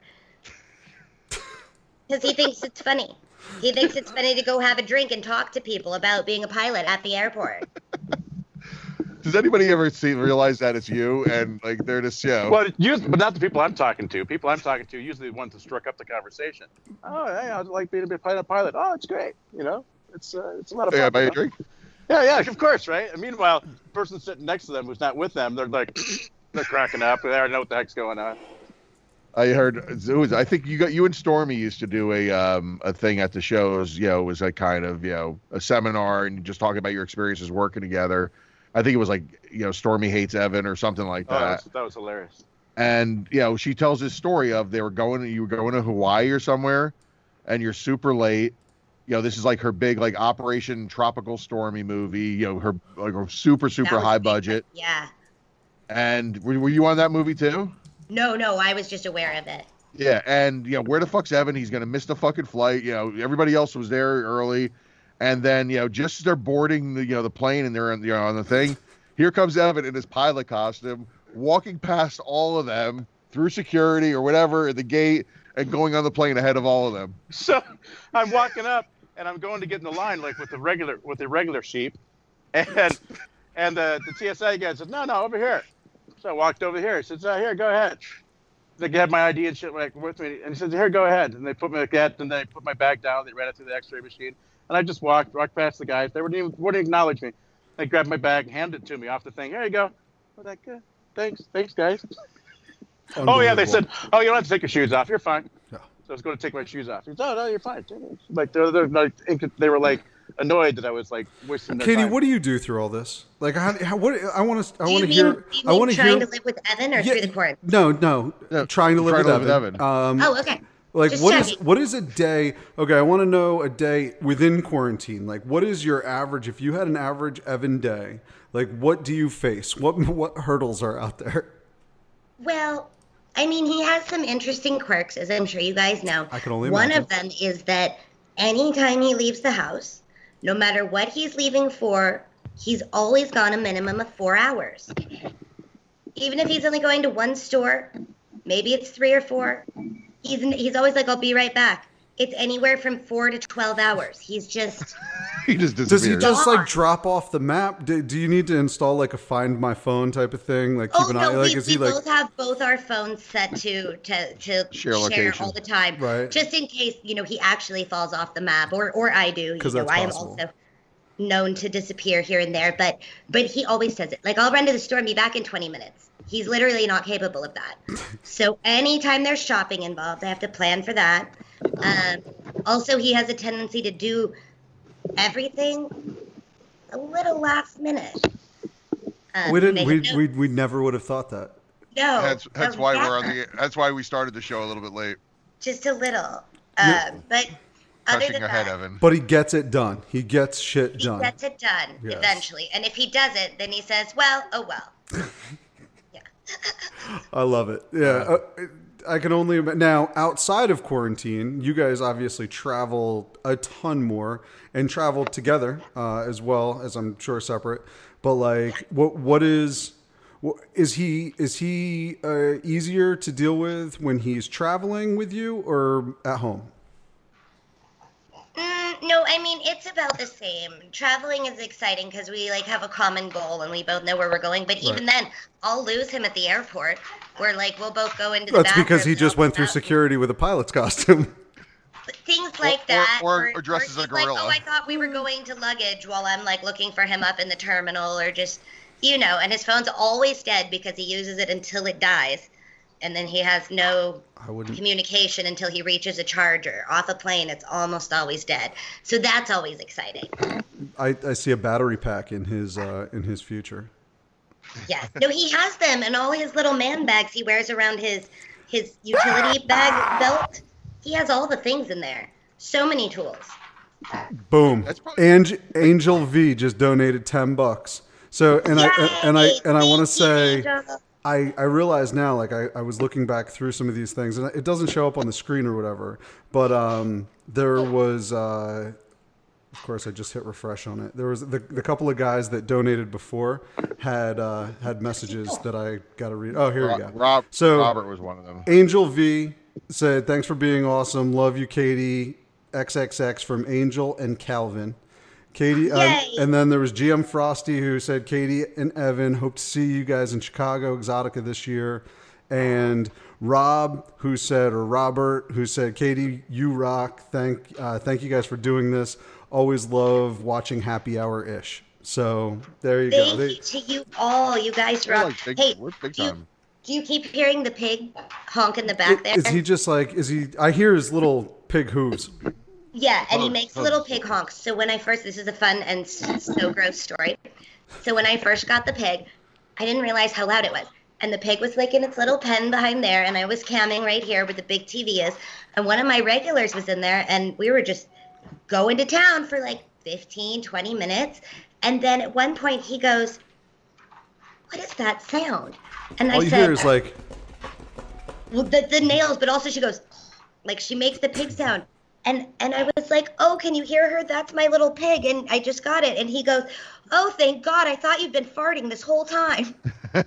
Because he thinks it's funny. He thinks it's funny to go have a drink and talk to people about being a pilot at the airport. does anybody ever see realize that it's you and like they're just, you know, Well, usually, but not the people I'm talking to. People I'm talking to usually the ones that struck up the conversation. Oh, hey, I'd like being a pilot. Pilot. Oh, it's great. You know, it's uh, it's a lot of fun. yeah, buy you a know? drink? Yeah, yeah, of course, right? And meanwhile, the person sitting next to them who's not with them, they're like, they're cracking up. They already know what the heck's going on. I heard, it was, I think you got, you and Stormy used to do a, um, a thing at the shows, you know, it was a kind of, you know, a seminar and just talking about your experiences working together. I think it was like, you know, Stormy hates Evan or something like Oh, that that. was, that was hilarious. And, you know, she tells this story of they were going, you were going to Hawaii or somewhere and you're super late. You know, this is like her big, like Operation Tropical Stormy movie, you know, her like a super, That super was high a big- budget. Yeah. And were, were you on that movie too? No, no, I was just aware of it. Yeah, and you know, where the fuck's Evan? He's gonna miss the fucking flight. You know, everybody else was there early, and then you know, just as they're boarding the you know the plane and they're on, you know, on the thing, here comes Evan in his pilot costume, walking past all of them through security or whatever at the gate, and going on the plane ahead of all of them. So I'm walking up and I'm going to get in the line like with the regular with the regular sheep, and and the the T S A guy says, no, no, over here. So I walked over here. He says, oh, here, go ahead. They had my I D and shit like with me, and he says, here, go ahead. And they put me like that, and they put my bag down. They ran it through the X-ray machine, and I just walked walked past the guys. They wouldn't even wouldn't acknowledge me. They grabbed my bag and handed it to me off the thing. Here you go. I'm like, good. Thanks, thanks, guys. Oh yeah, they said, oh, you don't have to take your shoes off. You're fine. Yeah. So I was going to take my shoes off. He said, oh no, you're fine. Like they're, they're like they were like annoyed that I was like wasting their Katie, time. what do you do through all this? Like, how, how what I want to, I Do you want to mean, hear. do you I mean want to trying hear. to live with Evan or Yeah, through the quarantine? no, no, No, trying to live, trying with, to live with Evan. Evan. Um, Oh, okay. Like Just what is checking. what is a day? Okay, I want to know a day within quarantine. Like, what is your average? If you had an average Evan day, like, what do you face? What what hurdles are out there? Well, I mean, he has some interesting quirks, as I'm sure you guys know. I can only One imagine. of them is that anytime he leaves the house, no matter what he's leaving for, he's always gone a minimum of four hours. Even if he's only going to one store, maybe it's three or four, he's he's always like, I'll be right back. It's anywhere from four to twelve hours. He's just, He just Does he disappeared. just Gone. like drop off the map? Do, do you need to install like a Find My Phone type of thing? Like keep oh an no, eye. Like we, is we he like? both have both our phones set to to, to Share share, location. all the time. Right. Just in case, you know, he actually falls off the map, or or I do. You 'Cause know, that's I am possible. also known to disappear here and there, but but he always says it. Like, I'll run to the store and be back in twenty minutes. He's literally not capable of that. So anytime there's shopping involved, I have to plan for that. Um, also, he has a tendency to do everything a little last minute. Um, We didn't. make We, a note. we we never would have thought that. no. That's that's no, why we're on never. the. That's why we started the show a little bit late. Just a little. Yeah. Um, but other Touching than ahead, that, Evan. But he gets it done. He gets shit he done. gets it done Yes. eventually. And if he doesn't, then he says, well, oh well. Yeah. I love it. Yeah. Uh, I can only ima- now outside of quarantine, you guys obviously travel a ton more and travel together uh, as well as I'm sure separate. But like, what what is what, is he is he uh, easier to deal with when he's traveling with you or at home? Mm, no, I mean, it's about the same. Traveling is exciting because we like have a common goal and we both know where we're going. But even then, I'll lose him at the airport. Where like we'll both go into the That's because he bathrooms, just I'll went come through out, security with a pilot's costume. things like Or- or- that. or- or dressed as a he's like, gorilla. oh, I thought we were going to luggage while I'm like looking for him up in the terminal, or just, you know, and his phone's always dead because he uses it until it dies. And then he has no I wouldn't. communication until he reaches a charger. Off a plane, it's almost always dead. So that's always exciting. I, I see a battery pack in his uh, in his future. Yes. No, he has them in all his little man bags he wears around his his utility bag belt. He has all the things in there. So many tools. Boom. That's probably- And Angel V just donated ten bucks. So and I and I and I want to say I I realize now, like I, I was looking back through some of these things and it doesn't show up on the screen or whatever, but um there was uh of course I just hit refresh on it. There was the, the couple of guys that donated before had uh had messages that I got to read. Oh, here we go. Rob, So- Robert was one of them. Angel V said, "Thanks for being awesome. Love you, Katie." X X X from Angel and Calvin. Katie, uh, Yay. and then there was G M Frosty who said, "Katie and Evan, hope to see you guys in Chicago Exotica this year." And Rob, who said, or Robert, who said, "Katie, you rock. Thank, uh, thank you guys for doing this. Always love watching Happy Hour ish." So there you go. Thank They- you to you all. You guys We're rock. like big, hey, we're big do you, time. do you keep hearing the pig honk in the back there? is he just like? Is he? I hear his little pig hooves. Yeah, and he Oh, makes oh. little pig honks. So when I first, this is a fun and s- so gross story. So when I first got the pig, I didn't realize how loud it was. And the pig was like in its little pen behind there, and I was camming right here where the big T V is. And one of my regulars was in there, and we were just going to town for like fifteen, twenty minutes. And then at one point he goes, "What is that sound?" And I All you said, hear is like, well, the, the nails, but also she goes, like she makes the pig sound. And and I was like, "Oh, can you hear her? That's my little pig, and I just got it." And he goes, "Oh, thank God! I thought you'd been farting this whole time."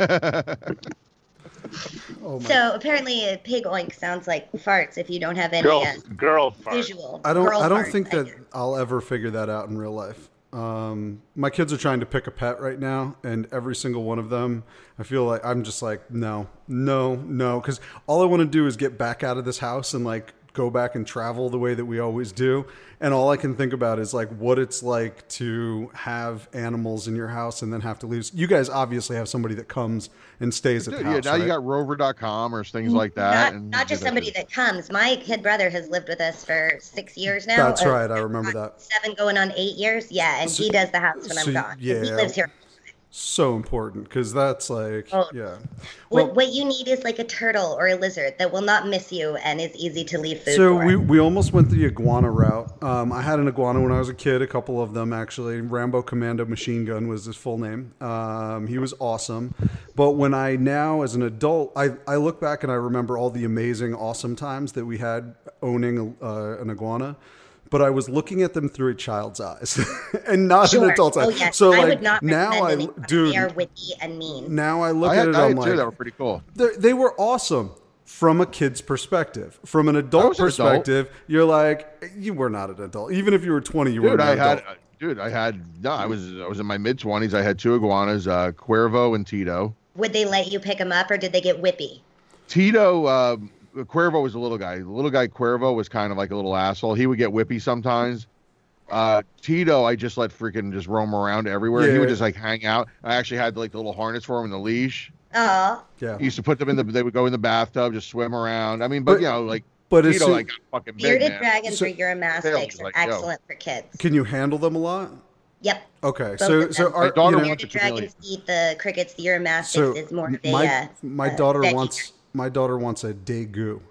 oh my. So apparently, a pig oink sounds like farts if you don't have any Girl, uh, girl fart. visual. I don't. girl I don't farts, think I that guess. I'll ever figure that out in real life. Um, my kids are trying to pick a pet right now, and every single one of them, I feel like I'm just like no, no, no, because all I want to do is get back out of this house and like go back and travel the way that we always do. And all I can think about is like what it's like to have animals in your house and then have to leave. You guys obviously have somebody that comes and stays at Dude, the yeah, house. now right? you got rover dot com or things like that. Not, and not you just do somebody shit. that comes. My kid brother has lived with us for six years now. That's or right. I remember that. Seven going on eight years. Yeah, and So- he does the house when so, I'm gone. yeah. He lives here. So important because that's like, Oh. yeah. What, Well, what you need is like a turtle or a lizard that will not miss you and is easy to leave food so for. we, we almost went the iguana route. Um, I had an iguana when I was a kid, a couple of them actually. Rambo Commando Machine Gun was his full name. Um, he was awesome. But when I now, as an adult, I, I look back and I remember all the amazing, awesome times that we had owning uh, an iguana. But I was looking at them through a child's eyes and not Sure. an adult's eyes. Oh, yes. So I like would not now recommend I, any iguana. dude, They are witty and mean. now I look I at had, it, I I'm had two like, that were pretty cool. they they were awesome from a kid's perspective. From an adult was an adult. perspective, you're like, you were not an adult. Even if you were twenty, you were Dude, an I adult. had, uh, dude, I had, no, I was, I was in my mid twenties. I had two iguanas, uh, Cuervo and Tito. Would they let you pick them up or did they get whippy? Tito, uh, Cuervo was a little guy. The little guy Cuervo was kind of like a little asshole. He would get whippy sometimes. Uh, Tito, I just let freaking just roam around everywhere. He Yeah. would just like hang out. I actually had like the little harness for him and the leash. Oh, Yeah. He used to put them in the. They would go in the bathtub, just swim around. I mean, but, But- you know, like But as Tito, soon- like got fucking big, bearded man. dragons So- or Uromastyx Tails, are like, yo. excellent for kids. can you handle them a lot? Yep. Okay, Both so of so them. our My daughter you know, wants- Bearded a chameleon. dragons eat the crickets. The Uromastyx so is more of a, my uh, my uh, daughter veggie. wants my daughter wants a Daegu.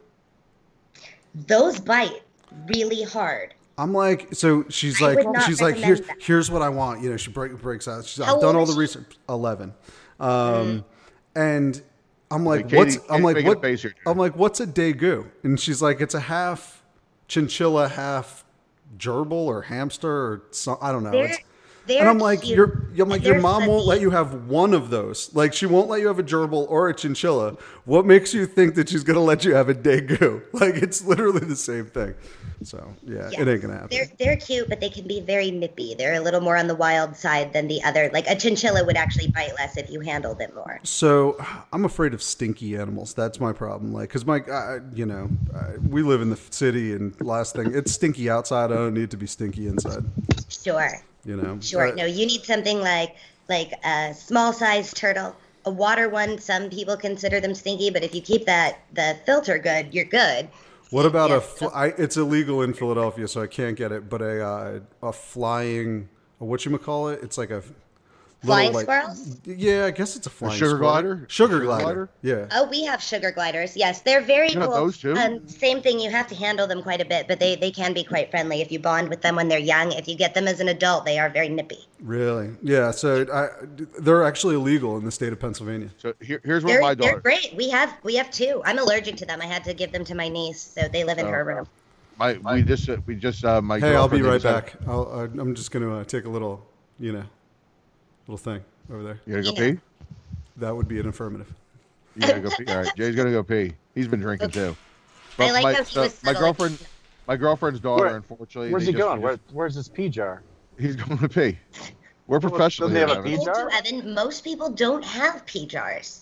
Those bite really hard. I'm like, so she's I like, would not she's like, recommend here's that. here's what I want. You know, she break, breaks out. She's, How I've done old all is the she? research. Eleven, um, and I'm like, Katie- what's? I'm Katie's like, making a what? face here, I'm like, what's a Daegu? And she's like, it's a half chinchilla, half gerbil or hamster or some, I don't know. They're, It's, they're and I'm like, cute. your, I'm like, They're your mom won't fuzzy. let you have one of those. Like, she won't let you have a gerbil or a chinchilla. What makes you think that she's gonna let you have a Daegu? Like, it's literally the same thing. So yeah, Yeah. it ain't gonna happen. They're they're cute, but they can be very nippy. They're a little more on the wild side than the other. Like a chinchilla would actually bite less if you handled it more. So I'm afraid of stinky animals. That's my problem. Like, cause my, uh, you know, uh, we live in the city, and last thing, it's stinky outside. I don't need to be stinky inside. Sure, You know. sure. Uh, No, you need something like like a small sized turtle. A water one, some people consider them stinky, but if you keep that the filter good, you're good. What about Yeah, a? Fl- I, it's illegal in Philadelphia, so I can't get it. But a uh, a flying, what you call it? It's like a Flying like, squirrels? Yeah, I guess it's a flying sugar squirrel. glider? Sugar, Sugar glider. glider? Yeah. Oh, we have sugar gliders. Yes, they're very You have cool. those too? Um, same thing. You have to handle them quite a bit, but they, they can be quite friendly if you bond with them when they're young. If you get them as an adult, they are very nippy. Really? Yeah. So I, they're actually illegal in the state of Pennsylvania. So here, here's what They're, my they're daughter. great. We have we have two. I'm allergic to them. I had to give them to my niece, so they live in Oh. her room. My we just uh, we just uh, my. Hey, I'll be girlfriend right just said- back. I'll, uh, I'm just gonna uh, take a little, you know, little thing over there. You gotta go Yeah. pee. That would be an affirmative. You gotta go pee. All right, Jay's gonna go pee. He's been drinking too. I like my, how he so was my subtle. girlfriend, my girlfriend's daughter, Where- unfortunately. Where's they he just- going? Where, where's his pee jar? He's going to pee. We're Well, professionals. doesn't he here, have a Evan. pee jar? Evan, most people don't have pee jars.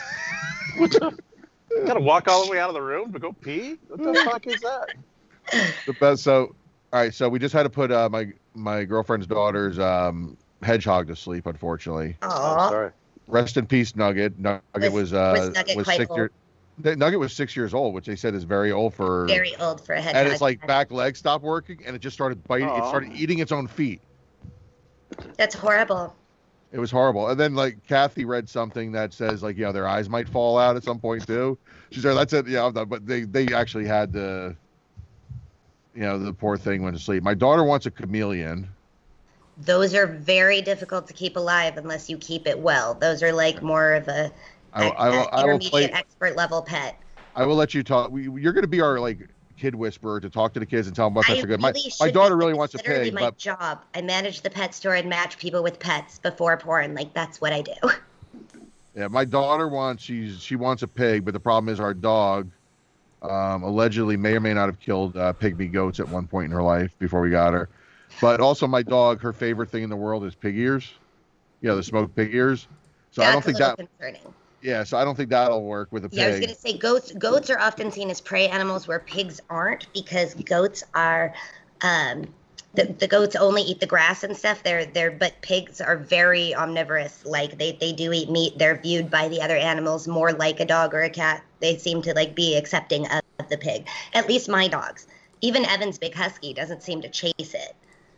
Gotta walk all the way out of the room to go pee? What the fuck is that? The best. So, all right. So we just had to put uh, my my girlfriend's daughter's um, hedgehog to sleep. Unfortunately, Oh, Aww. sorry. rest in peace, Nugget. Nugget Was- was uh, was Nugget quite six old? years. Nugget was six years old, which they said is very old for. Very old for a hedgehog. and its like back leg stopped working, and it just started biting. It Aw. started eating its own feet. That's horrible. It was horrible. And then like Kathy read something that says like, you know, their eyes might fall out at some point too. She said, that's it. Yeah, I'm done. But they, they actually had the, you know, the poor thing went to sleep. My daughter wants a chameleon. Those are very difficult to keep alive unless you keep it well. Those are like more of a, I, a- I, will, a I will intermediate play, expert level pet. I will let you talk. We, you're going to be our like kid whisperer to talk to the kids and tell them what I pets are good. really My, should my daughter be, really but wants a it's literally pig, my but job. I manage the pet store and match people with pets before porn. Like that's what I do. yeah, my daughter wants, she's, she wants a pig, but the problem is our dog um, allegedly may or may not have killed uh, pygmy goats at one point in her life before we got her. But also my dog, her favorite thing in the world is pig ears. Yeah, the smoked pig ears. So That's I don't think a little that, concerning. Yeah, so I don't think that'll work with a pig. Yeah, I was gonna say goats. Goats are often seen as prey animals, where pigs aren't, because goats are, um, the, the goats only eat the grass and stuff. They're they're but pigs are very omnivorous. Like they they do eat meat. They're viewed by the other animals more like a dog or a cat. They seem to like be accepting of the pig. At least my dogs. Even Evan's big husky doesn't seem to chase it.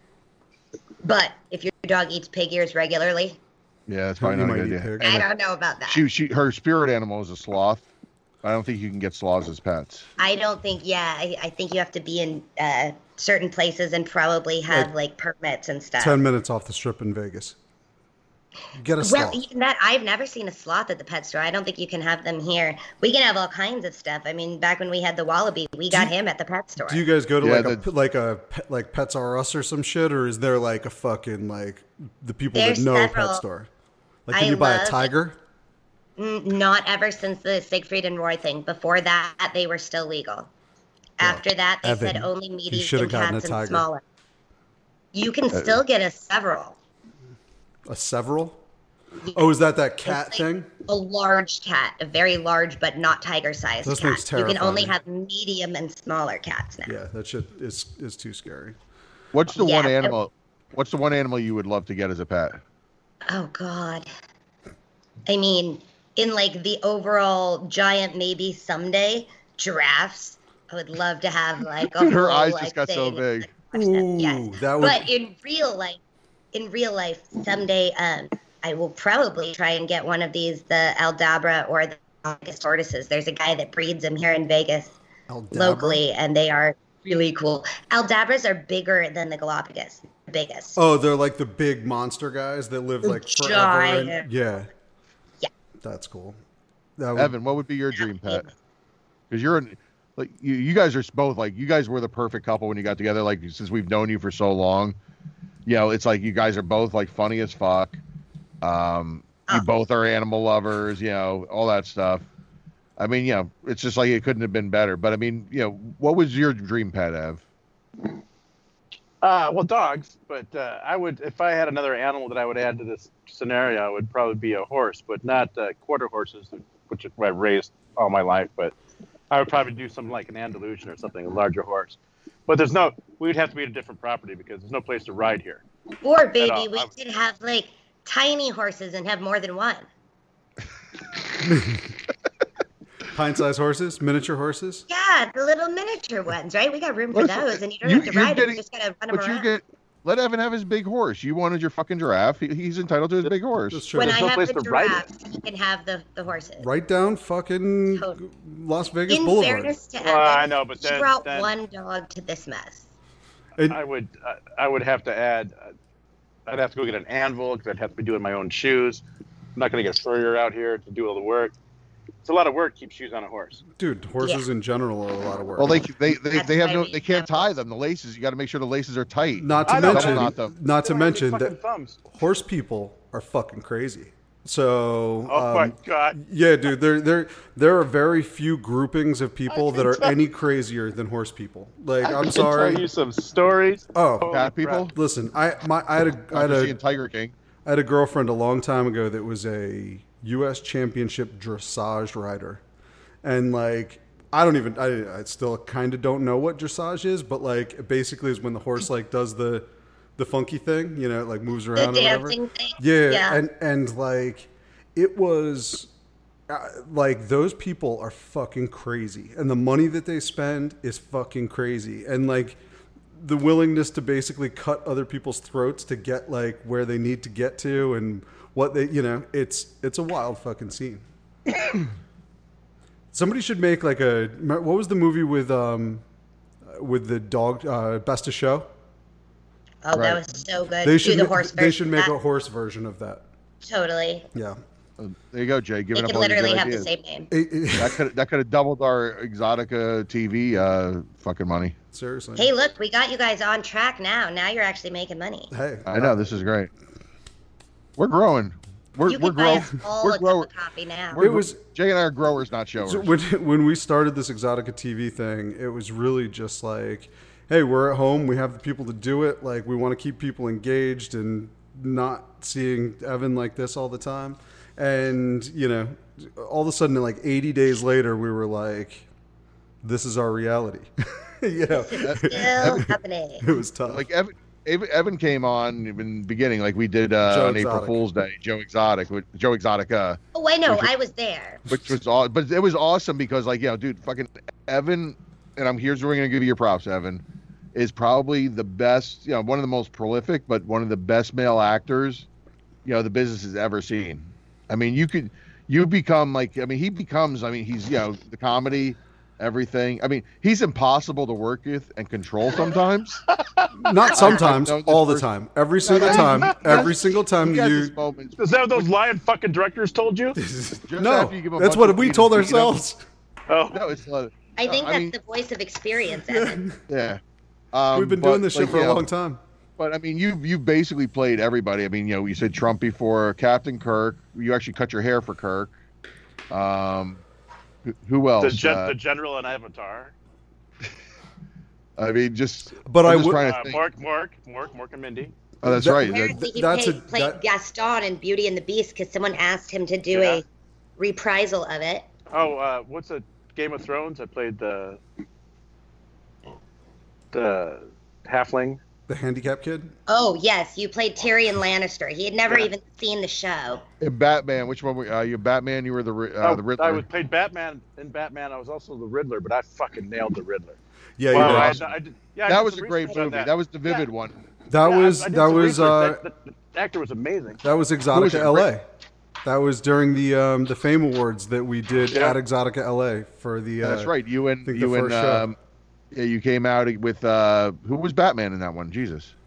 But if your dog eats pig ears regularly, Yeah, that's probably You not a might good eat idea. pig. I And don't know about that. She, she, her spirit animal is a sloth. I don't think you can get sloths as pets. I don't think. Yeah, I, I think you have to be in uh, certain places and probably have Like, like permits and stuff. Ten minutes off the strip in Vegas. Get a Well, sloth. even that, I've never seen a sloth at the pet store. I don't think you can have them here. We can have all kinds of stuff. I mean, back when we had the wallaby, we got him at the pet store. Do you guys go to Yeah, like the- a like a pet- like Pets R Us or some shit, or is there like a fucking like the people There's that know several. pet store? Like, can I you buy a love- tiger? Mm, Not ever since the Siegfried and Roy thing. Before that, they were still legal. After that, they Evan, said only you medium shoulda gotten cats a and tiger. smaller. You can Uh, still get a several. A several? Oh, is that that cat It's like thing? A large cat, a very large but not tiger-sized Those cat. things You can only terrify me. have medium and smaller cats now. Yeah, that shit is is too scary. What's the Yeah, one I- animal? What's the one animal you would love to get as a pet? Oh God. I mean, in like the overall giant, maybe someday giraffes. I would love to have like a Dude, her whole, eyes like, just got so thing. big. Watch them, Ooh, yes. that would- But in real life, in real life, someday, um, I will probably try and get one of these, the Aldabra or the August tortoises. There's a guy that breeds them here in Vegas Aldabra? locally, and they are really cool. Aldabras are bigger than the Galapagos, the biggest. Oh, they're like the big monster guys that live like forever. and- Giant. yeah. Yeah. That's cool. That would, Evan, what would be your dream pet? Because you're in, like you, you guys are both like you guys were the perfect couple when you got together. Like since we've known you for so long, you know it's like you guys are both like funny as fuck. Um, you Oh. both are animal lovers. You know all that stuff. I mean, you know, it's just like it couldn't have been better. But I mean, you know, what was your dream pet, Ev? Uh, well, dogs. But uh, I would, if I had another animal that I would add to this scenario, it would probably be a horse, but not uh, quarter horses, which I've raised all my life. But I would probably do something like an Andalusian or something, a larger horse. But there's no, we'd have to be at a different property because there's no place to ride here. Or baby, all. we I'm- could have like tiny horses and have more than one. pint-sized horses, miniature horses. Yeah, the little miniature ones, right? We got room for Listen, those, and you don't you- have to you're ride them. getting- You just gotta run them But you around. get let Evan have his big horse. You wanted your fucking giraffe. He, he's entitled to his big horse. That's true. When I There's no have place the to ride it. giraffes, you can have the, the horses. Right down fucking Totally. Las Vegas In Boulevard. fairness to Well, Evan, I know, but he then- brought then- one dog to this mess. And- I would, uh, I would have to add, uh, I'd have to go get an anvil because I'd have to be doing my own shoes. I'm not going to get a furrier out here to do all the work. It's a lot of work to keep shoes on a horse. Dude, horses in general are a lot of work. Well, they they they, That's they have why no we they can't have tie those. them. The laces you got to make sure the laces are tight. not to I know, mention, but- Not them. not to They don't have mention any fucking that thumbs. horse people are fucking crazy. So, Oh um, my god! yeah, dude, there there there are very few groupings of people that are any crazier than horse people. Like, I I'm can sorry. tell you some stories. Oh, Holy Fat crap. people. Listen, I my I had a I had After a seeing Tiger King. I had a girlfriend a long time ago that was a U S championship dressage rider. And like, I don't even, I, I still kind of don't know what dressage is, but like, it basically is when the horse like does the, the funky thing, you know, it, like moves The around or whatever. dancing thing. Yeah, Yeah. and and like, it was, uh, like those people are fucking crazy, and the money that they spend is fucking crazy, and like, the willingness to basically cut other people's throats to get like where they need to get to, and what they, you know, it's it's a wild fucking scene. Somebody should make like a, what was the movie with um with the dog, uh, Best of Show? Oh, Right. that was so good. They Do should the ma- horse they should version make of a that. horse version of that. Totally. Yeah. Uh, there you go, Jay. They Giving up could all your literally good have ideas. the same name. It- it- That could that could have doubled our Exotica T V uh, fucking money. seriously. Hey, look, we got you guys on track now. Now you're actually making money. Hey, I know this is great. We're growing. We're you we're can buy growing. us all We're a cup growing. of coffee now. We're, It was- Jay and I are growers, not showers. So when when we started this Exotica T V thing, it was really just like, hey, we're at home, we have the people to do it. Like, we want to keep people engaged and not seeing Evan like this all the time. And, you know, all of a sudden, like eighty days later, we were like, this is our reality. you know, Still happening. it was tough. Like Evan, Evan Evan came on in the beginning, like we did uh, Joe on April Exotic. Fool's Day, Joe Exotic, with Joe Exotica, Oh, I know. Which was- I was there. which was all, but it was awesome because, like, you know, dude, fucking Evan, and I'm here's where we're gonna give you your props, Evan, is probably the best, you know, one of the most prolific, but one of the best male actors, you know, the business has ever seen. I mean, you could, you become like, I mean, he becomes, I mean, he's, you know, the comedy, everything. I mean, he's impossible to work with and control sometimes. Not sometimes, I know this all the person- time. Every single time. Every single time He has you. his moments. Is that what those lion fucking directors told you? Just No, after you give him a that's bunch what of we weed told and feed him- ourselves. Oh, No, it's uh, I think I that's mean- the voice of experience, Evan. yeah. Um, We've been but, doing this shit like, for you a know, long time. But I mean, you you basically played everybody. I mean, you know, you said Trump before, Captain Kirk. You actually cut your hair for Kirk. Um, who, who else? the, gen- Uh, the general and Avatar. I mean, just. But I'm I just would. trying to Uh, think. Mark, Mark, Mark, Mark and Mindy. Oh, that's that- right. Apparently, he that's played, a- played that- Gaston in Beauty and the Beast because someone asked him to do Yeah. a reprisal of it. Oh, uh, what's a Game of Thrones? I played the the halfling. The handicap kid? Oh, yes, you played Tyrion Lannister. He had never Yeah. even seen the show. In Batman, which one? Were, uh, you Batman? You were the Ri- uh, oh, the Riddler. I was played Batman in Batman. I was also the Riddler, but I fucking nailed the Riddler. Yeah, you Wow, did. I, had- I did, yeah, I that did was some a great research on movie. That. That. was the vivid one. That Yeah, I- was I did that some was research. uh That- that- the actor was amazing. that was was Exotica it? L A. That was during the um the Fame Awards that we did Yeah. at Exotica L A for the. Uh, That's right. You and think the you and first show. um, yeah, you came out with uh, who was Batman in that one? Jesus.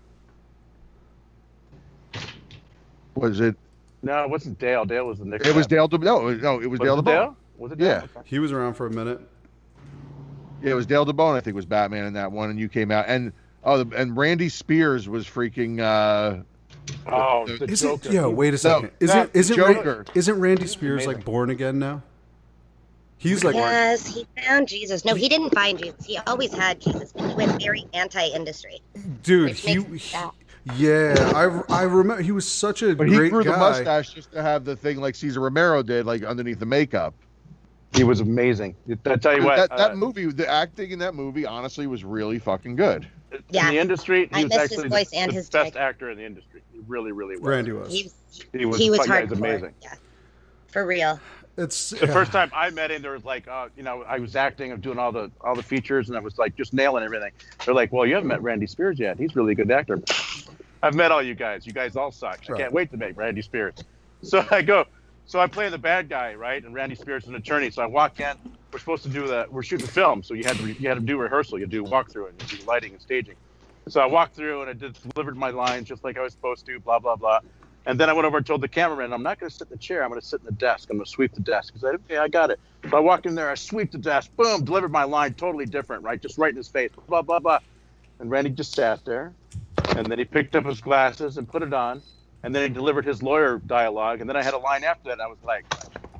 Was it? No, it wasn't Dale. Dale was the Nick. It was Dale. De- no, no, it was, Was Dale it DeBone. Dale? Was it Dale? Yeah. Okay. He was around for a minute. Yeah, it was Dale DeBone. I think was Batman in that one, and you came out and oh, the, and Randy Spears was freaking. Uh, Oh, the- the Is Joker. it? Yo, wait a second. No, isn't that isn't Joker. Ran, isn't Randy Spears amazing. like born again now? He's like, Yes, he found Jesus. No, he didn't find Jesus. He always had Jesus, but he went very anti-industry. dude. Which He, makes he- me yeah, I I remember he was such a but he great grew the guy. mustache just to have the thing like Cesar Romero did, like underneath the makeup. He was amazing. I tell you what, that that uh, movie, the acting in that movie, honestly, was really fucking good. Yeah. in the industry, I he was miss his actually voice the, and the his best dick. actor in the industry. He really, really was. Randy was. He was, He was, he was fucking- yeah, he's hardcore. amazing. Yeah, for real. It's The first time I met him, there was like, uh, you know, I was acting, I'm doing all the all the features, and I was like just nailing everything. They're like, well, you haven't met Randy Spears yet. He's a really good actor. I've met all you guys. You guys all suck. I Right. can't wait to make Randy Spears. So I go, so I play the bad guy, right? And Randy Spears is an attorney. So I walk in. We're supposed to do the, we're shooting film, so you had to you had to do rehearsal. You do walkthrough and you do lighting and staging. So I walked through and I did delivered my lines just like I was supposed to. Blah blah blah. And then I went over and told the cameraman, I'm not going to sit in the chair. I'm going to sit in the desk. I'm going to sweep the desk. He said, okay, I got it. So I walked in there. I sweep the desk. Boom, delivered my line. Totally different, right? Just right in his face. Blah, blah, blah. And Randy just sat there. And then he picked up his glasses and put it on. And then he delivered his lawyer dialogue. And then I had a line after that. And I was like,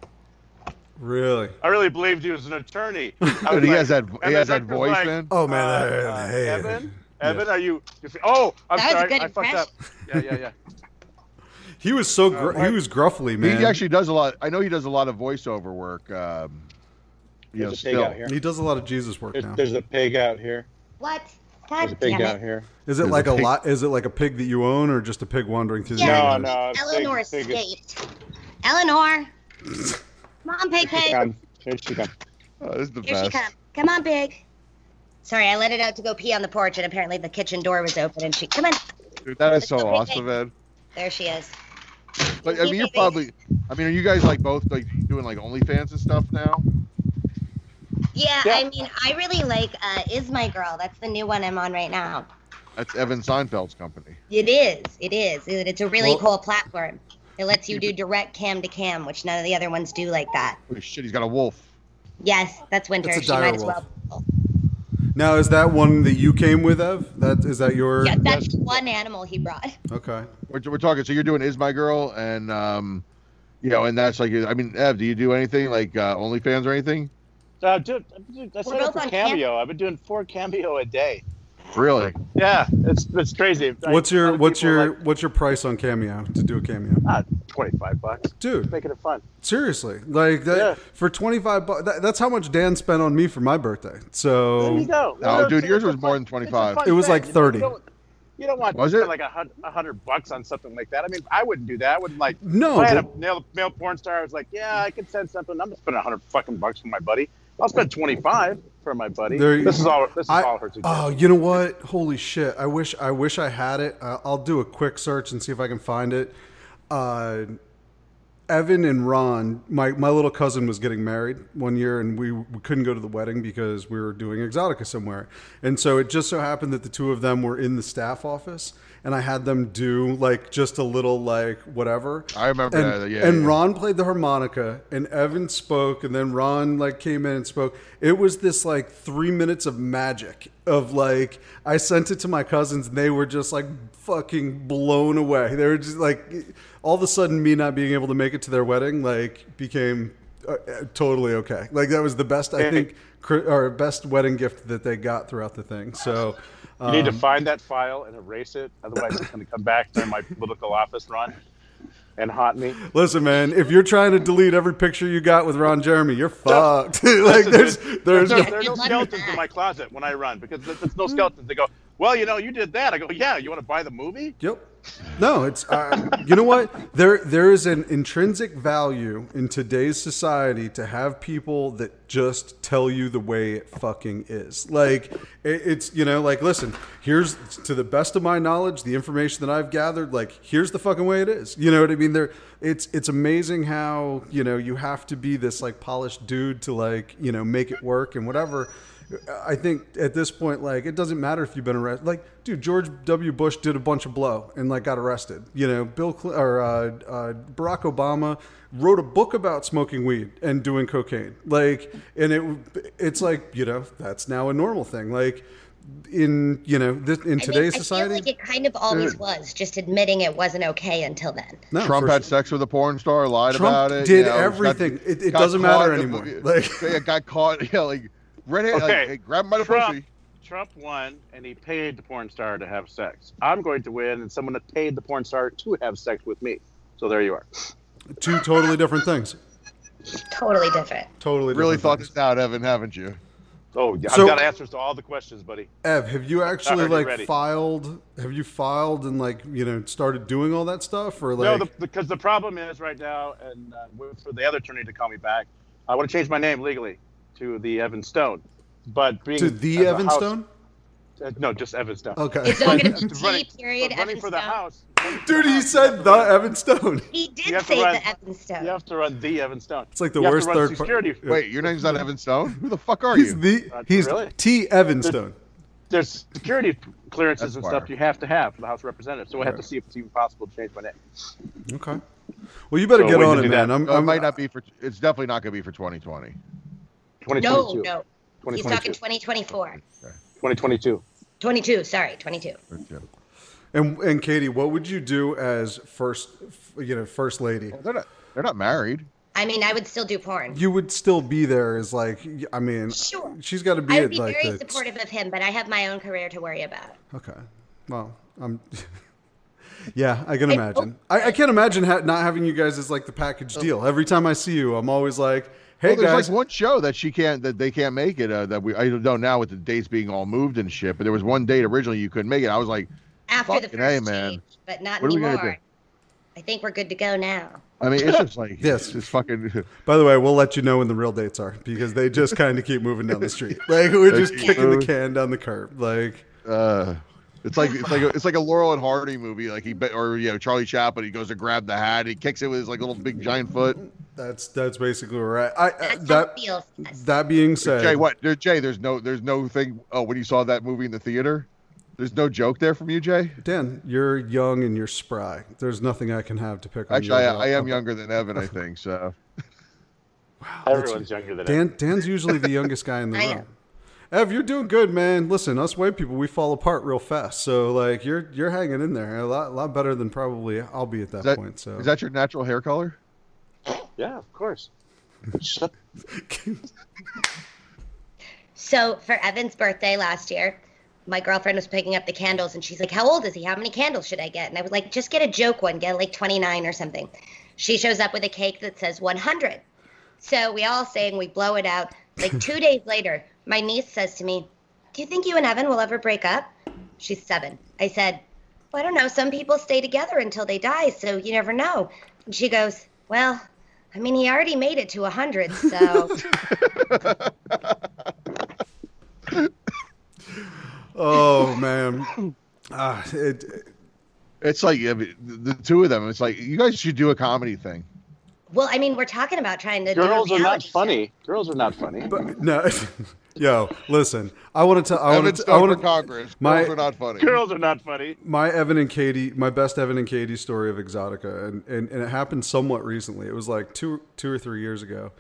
really. I really believed he was an attorney. I was But he like- has that and he the has that director's voice, like, man. Oh man, uh, uh, uh, hey, Evan? yeah. Evan, are you? you say- oh, I'm That was a sorry. good I fucked up. Yeah, yeah, yeah. He was so gr- Uh, he was gruffly, man. He actually does a lot. I know he does a lot of voiceover work. Um, you know, There's a pig still. out here. He does a lot of Jesus work There's, now. there's a pig out here. What? There's a God pig damn out it. here. Is it There's like a a pig- lot? Is it like a pig that you own, or just a pig wandering through the Yeah. No, neighborhood? no. Eleanor pig, pig is- escaped. Eleanor. Come on, Pig Here she Pig. comes. Here she comes. Oh, this is the Here best. she comes. Come on, Pig. Sorry, I let it out to go pee on the porch, and apparently the kitchen door was open, and she... Come on. Dude, that is so It's okay. awesome, man. There she is. Like, I mean, you're probably. I mean, are you guys like both like doing like OnlyFans and stuff now? Yeah, Yeah. I mean, I really like uh, Is My Girl. That's the new one I'm on right now. That's Evan Seinfeld's company. It is. It is. It- It's a really Well- cool platform. It lets you do direct cam to cam, which none of the other ones do like that. Holy shit, he's got a wolf. Yes, that's Winter. It's a She dire might as wolf. well. Now, is that one that you came with, Ev? That is that your? Yeah, that's one animal he brought. Okay. We're, we're talking. So you're doing Is My Girl, and um, you know, and that's like. I mean, Ev, do you do anything like uh, OnlyFans or anything? Uh, dude, dude, I signed both up for on Cameo. I've been doing four Cameo a day. Really? Yeah, it's it's crazy. Like, What's your other what's people are your like, what's your price on Cameo to do a cameo? ah, twenty-five bucks, Dude, making it fun. seriously, like that Yeah. for twenty-five bucks. That, that's how much Dan spent on me for my birthday. There So you go. No, It's dude, a- yours it's a was fun- more than it's a twenty-five. fun It was thing, like you know? thirty. You don't, you don't want Was to spend it? like a hundred, a hundred bucks on something like that. I mean, I wouldn't do that. I wouldn't like. No, If I had but- a male, male porn star, I was like, yeah, I could send something. I'm not spending a hundred fucking bucks for my buddy. I'll spend twenty-five for my buddy. There you- this is all. This is I- all her suggestion. Oh, you know what? Holy shit! I wish I wish I had it. Uh, I'll do a quick search and see if I can find it. Uh, Evan and Ron, my, my little cousin was getting married one year, and we, we couldn't go to the wedding because we were doing Exotica somewhere. And so it just so happened that the two of them were in the staff office, and I had them do like just a little like whatever. I remember and, that, yeah, And yeah. Ron played the harmonica, and Evan spoke, and then Ron like came in and spoke. It was this like three minutes of magic of like I sent it to my cousins, and they were just like fucking blown away. They were just like all of a sudden me not being able to make it to their wedding like became uh, totally okay. Like that was the best I think cr- or best wedding gift that they got throughout the thing. So. You need to um, find that file and erase it. Otherwise, it's going to come back during my political office run and haunt me. Listen, man, if you're trying to delete every picture you got with Ron Jeremy, you're fucked. like there's there's There, no, there are no Good luck with skeletons that. in my closet when I run because there's there's no skeletons. They go, well, you know, you did that. I go, yeah. You want to buy the movie? Yep. No, it's uh, you know what? There there is an intrinsic value in today's society to have people that just tell you the way it fucking is. Like it, it's you know like listen, here's to the best of my knowledge, the information that I've gathered. Like here's the fucking way it is. You know what I mean? There, it's it's amazing how you know you have to be this like polished dude to like you know make it work and whatever. I think at this point, like, it doesn't matter if you've been arrested. Like, dude, George W. Bush did a bunch of blow and, like, got arrested. You know, Bill Cl- or uh, uh, Barack Obama wrote a book about smoking weed and doing cocaine. Like, and it it's like, you know, that's now a normal thing. Like, in, you know, this, in I today's mean, society. I feel like it kind of always was, just admitting it wasn't okay until then. no, Trump for had sure. sex with a porn star, lied Trump about it. did you know, got- everything. It- it got doesn't matter caught- anymore. Like- yeah, got caught. Yeah, like red hair. Okay. Like, hey, grab him by the Trump, pussy. Trump won, and he paid the porn star to have sex. I'm going to win, and someone that paid the porn star to have sex with me. So there you are. Two totally different things. Totally different. Totally Really different thought things. this out, Evan, haven't you? Oh, I've So- got answers to all the questions, buddy. Ev, have you actually Already like ready. filed? Have you filed and like you know started doing all that stuff or No, like? the, because the problem is right now, and uh, wait for the other attorney to call me back. I want to change my name legally to the Evan Stone, but being to the as a Evan house- Stone? uh, no, just Evan Stone. Okay. It's not going to be running, T period but running Evan for the Stone. house. Dude, he said the Evan Stone. He You did have to say run- the Evan Stone. You have to run the Evan Stone. It's like the You have to worst run third part. security. Yeah. Wait, your name's not Evan Stone? Who the fuck are He's you? the Uh, he's really? T Evan Stone. There's security clearances and Esquire. stuff you have to have for the House of Representatives. So I have to see if it's even possible to change my name. Okay. Well, you better So get when on to it, do man. that? I'm, No, it I'm might not be for. It's definitely not going to be for twenty twenty. twenty No, twenty-two. no. He's twenty talking twenty-two. twenty twenty-four. twenty twenty-two. twenty-two, sorry, twenty-two. And and Katie, what would you do as first, you know, first lady? They're not. They're not married. I mean, I would still do porn. You would still be there as like, I mean, Sure. she's got to be I would at be like very the. supportive of him, but I have my own career to worry about. Okay. Well, I'm. Yeah, I can I imagine. hope- I, I can't imagine ha- not having you guys as like the package deal. Every time I see you, I'm always like, "Hey Well, there's guys, like one show that she can't, that they can't make it. Uh, that we, I don't know now with the dates being all moved and shit. But there was one date originally you couldn't make it. I was like, After the Fucking first A, man. change, but not What are we gonna anymore. I think we're good to go now. I mean, it's just like, Yes. it's just fucking. By the way, we'll let you know when the real dates are because they just kind of keep moving down the street. Like we're just They keep kicking the moving. can down the curb. Like Uh, it's like it's like a, it's like a Laurel and Hardy movie. Like he be- or you know Charlie Chaplin. He goes to grab the hat. He kicks it with his like little big giant foot. that's that's basically right. I, I That's how that it feels. Yes. that being said, Jay, what? There, Jay, there's no there's no thing. Oh, when you saw that movie in the theater, there's no joke there from you, Jay. Dan, you're young and you're spry. There's nothing I can have to pick on Actually, you I, about. I am younger than Evan. I think so. Everyone's younger than Dan Dan's usually the youngest guy in the I room. am. Ev, you're doing good, man. Listen, us white people, we fall apart real fast. So like you're you're hanging in there a lot lot better than probably I'll be at that, Is that, point. So is that your natural hair color? Yeah, of course. Shut So for Evan's birthday last year, my girlfriend was picking up the candles, and she's like, how old is he? How many candles should I get? And I was like, just get a joke one. Get like twenty-nine or something. She shows up with a cake that says one hundred. So we all sing, we blow it out. Like two days later, my niece says to me, do you think you and Evan will ever break up? She's seven. I said, well, I don't know. Some people stay together until they die, so you never know. And she goes, well, I mean, he already made it to one hundred, so. Oh, man. Uh, it, it, It's like I mean, the two of them. It's like you guys should do a comedy thing. Well, I mean, we're talking about trying to Girls do a are not reality show. funny. Girls are not funny. but no, yo, listen. I want to tell. I Evan want to. I Stone for want to. Congress. my- Girls are not funny. Girls are not funny. My Evan and Katie, my best Evan and Katie story of Exotica, and, and, and it happened somewhat recently. It was like two two or three years ago.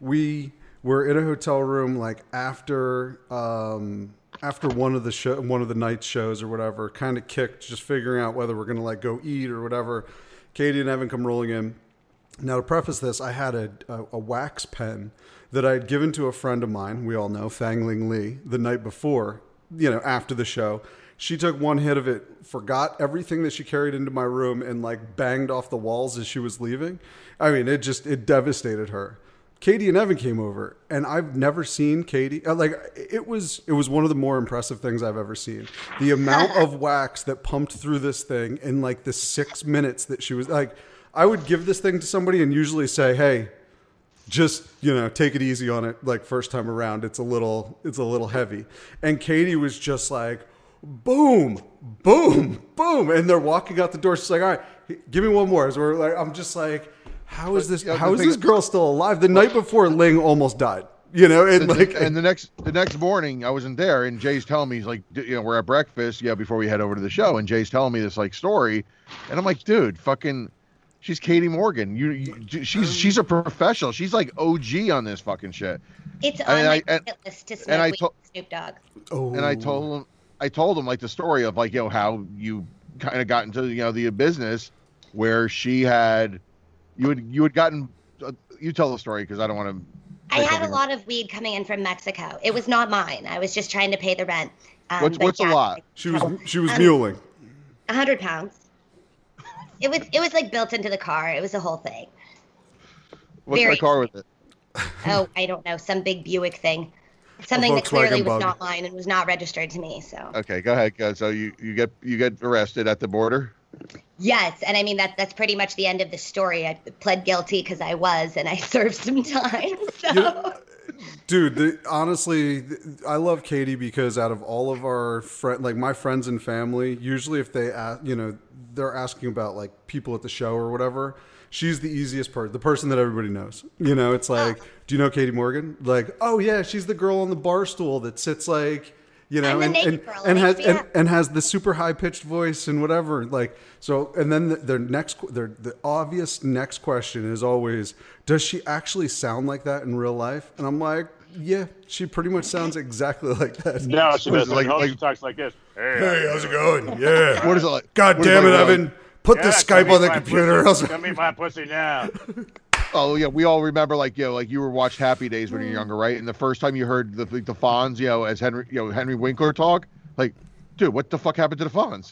We were in a hotel room like after um, after one of the show, one of the night shows or whatever, kind of kicked, just figuring out whether we're gonna like go eat or whatever. Katie and Evan come rolling in. Now to preface this, I had a, a, a wax pen that I had given to a friend of mine. We all know Fang Ling Lee the night before, you know, after the show. She took one hit of it, forgot everything that she carried into my room, and like banged off the walls as she was leaving. I mean, it just, it devastated her. Katie and Evan came over, and I've never seen Katie. uh, Like it was, it was one of the more impressive things I've ever seen. The amount of wax that pumped through this thing in like the six minutes that she was like, I would give this thing to somebody and usually say, hey, just, you know, take it easy on it. Like first time around, it's a little, it's a little heavy. And Katie was just like, boom, boom, boom. And they're walking out the door. She's like, all right, give me one more. So we're like, I'm just like, how is this, Yeah, the how is thing this is- girl still alive? The night before Ling almost died, you know? And And, like, and the next the next morning, I wasn't there, and Jay's telling me, he's like, you know, we're at breakfast, yeah, before we head over to the show, and Jay's telling me this like story, and I'm like, dude, fucking, she's Katie Morgan. You, you she's she's a professional. She's like O G on this fucking shit. It's on And my I- and- bucket list to smoke and I weed to- with Snoop Dogg. oh, And I told him, I told him like the story of like, you know, how you kind of got into, you know, the business where she had, you had you had gotten, uh, you tell the story because I don't want to. I had a lot of weed coming in from Mexico. It was not mine. I was just trying to pay the rent. Um, What's but what's a yeah, lot? she was, she was Um, muling. A hundred pounds. It was it was like built into the car. It was a whole thing. What's my very car with it? Oh, I don't know, some big Buick thing, something that Volkswagen clearly was Bug. not mine and was not registered to me. So Okay, go ahead. Go. So you you get you get arrested at the border. yes, and I mean that that's pretty much the end of the story. I pled guilty because I was, and I served some time. So. You- Dude, the, honestly, th- I love Katie because out of all of our friend, like my friends and family, usually if they, ask, you know, they're asking about like people at the show or whatever, she's the easiest person, the person that everybody knows. You know, it's like, do you know Katie Morgan? Like, oh yeah, she's the girl on the bar stool that sits like, you know, I'm the and naked and, girl and on has H B O. and, and has the super high pitched voice and whatever. Like, so, and then the, their next, their the obvious next question is always, does she actually sound like that in real life? And I'm like, yeah, she pretty much sounds exactly like that. No, she What is doesn't. it, like- Like, like- she talks like this. Hey, Hey, how's it going? Yeah. What is it like? God what is damn it, like, uh, Evan. Put the yeah, Skype come on the eat my computer. pussy. Else- Come eat my pussy now. Oh yeah, we all remember like you know like you were watched Happy Days when you were younger, right? And the first time you heard the the Fonz, you know, as Henry you know Henry Winkler talk, like, dude, what the fuck happened to the Fonz?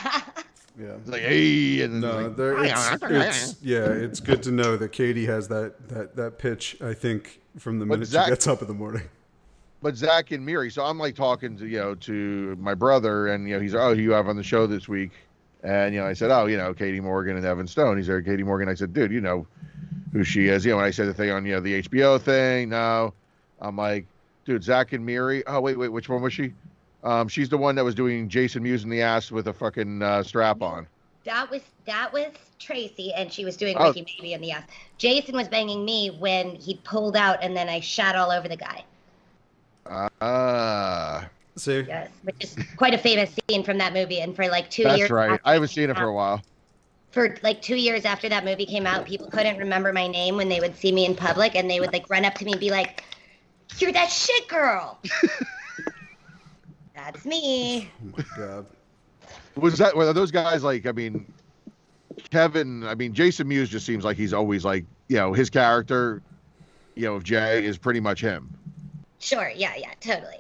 Yeah. It's like, hey, and then No, like, there, it's, it's yeah, it's good to know that Katie has that that that pitch. I think from the But minute Zach- she gets up in the morning. but Zach and Miri. So I'm like talking to you know to my brother, and you know he's oh who you have on the show this week, and you know I said oh you know Katie Morgan and Evan Stone. He's there, Katie Morgan. I said, dude, you know who she is. You know when I said the thing on you know the H B O thing. No, I'm like, dude, Zach and Miri. Oh wait wait which one was she? Um, she's the one that was doing Jason Mewes in the ass with a fucking uh, strap on. That was that was Tracy, and she was doing Oh. Ricky Baby in the ass. Jason was banging me when he pulled out, and then I shat all over the guy. Ah, See, Yes, which is quite a famous scene from that movie. And for like two that's years, right. after I haven't it seen it came for a out- while. For like two years after that movie came out, people couldn't remember my name when they would see me in public, and they would like run up to me and be like, "You're that shit girl." That's me. oh my God. Was that were those guys like? I mean, Kevin. I mean, Jason Mewes just seems like he's always like you know his character. You know, of Jay is pretty much him. Sure, yeah, yeah, totally.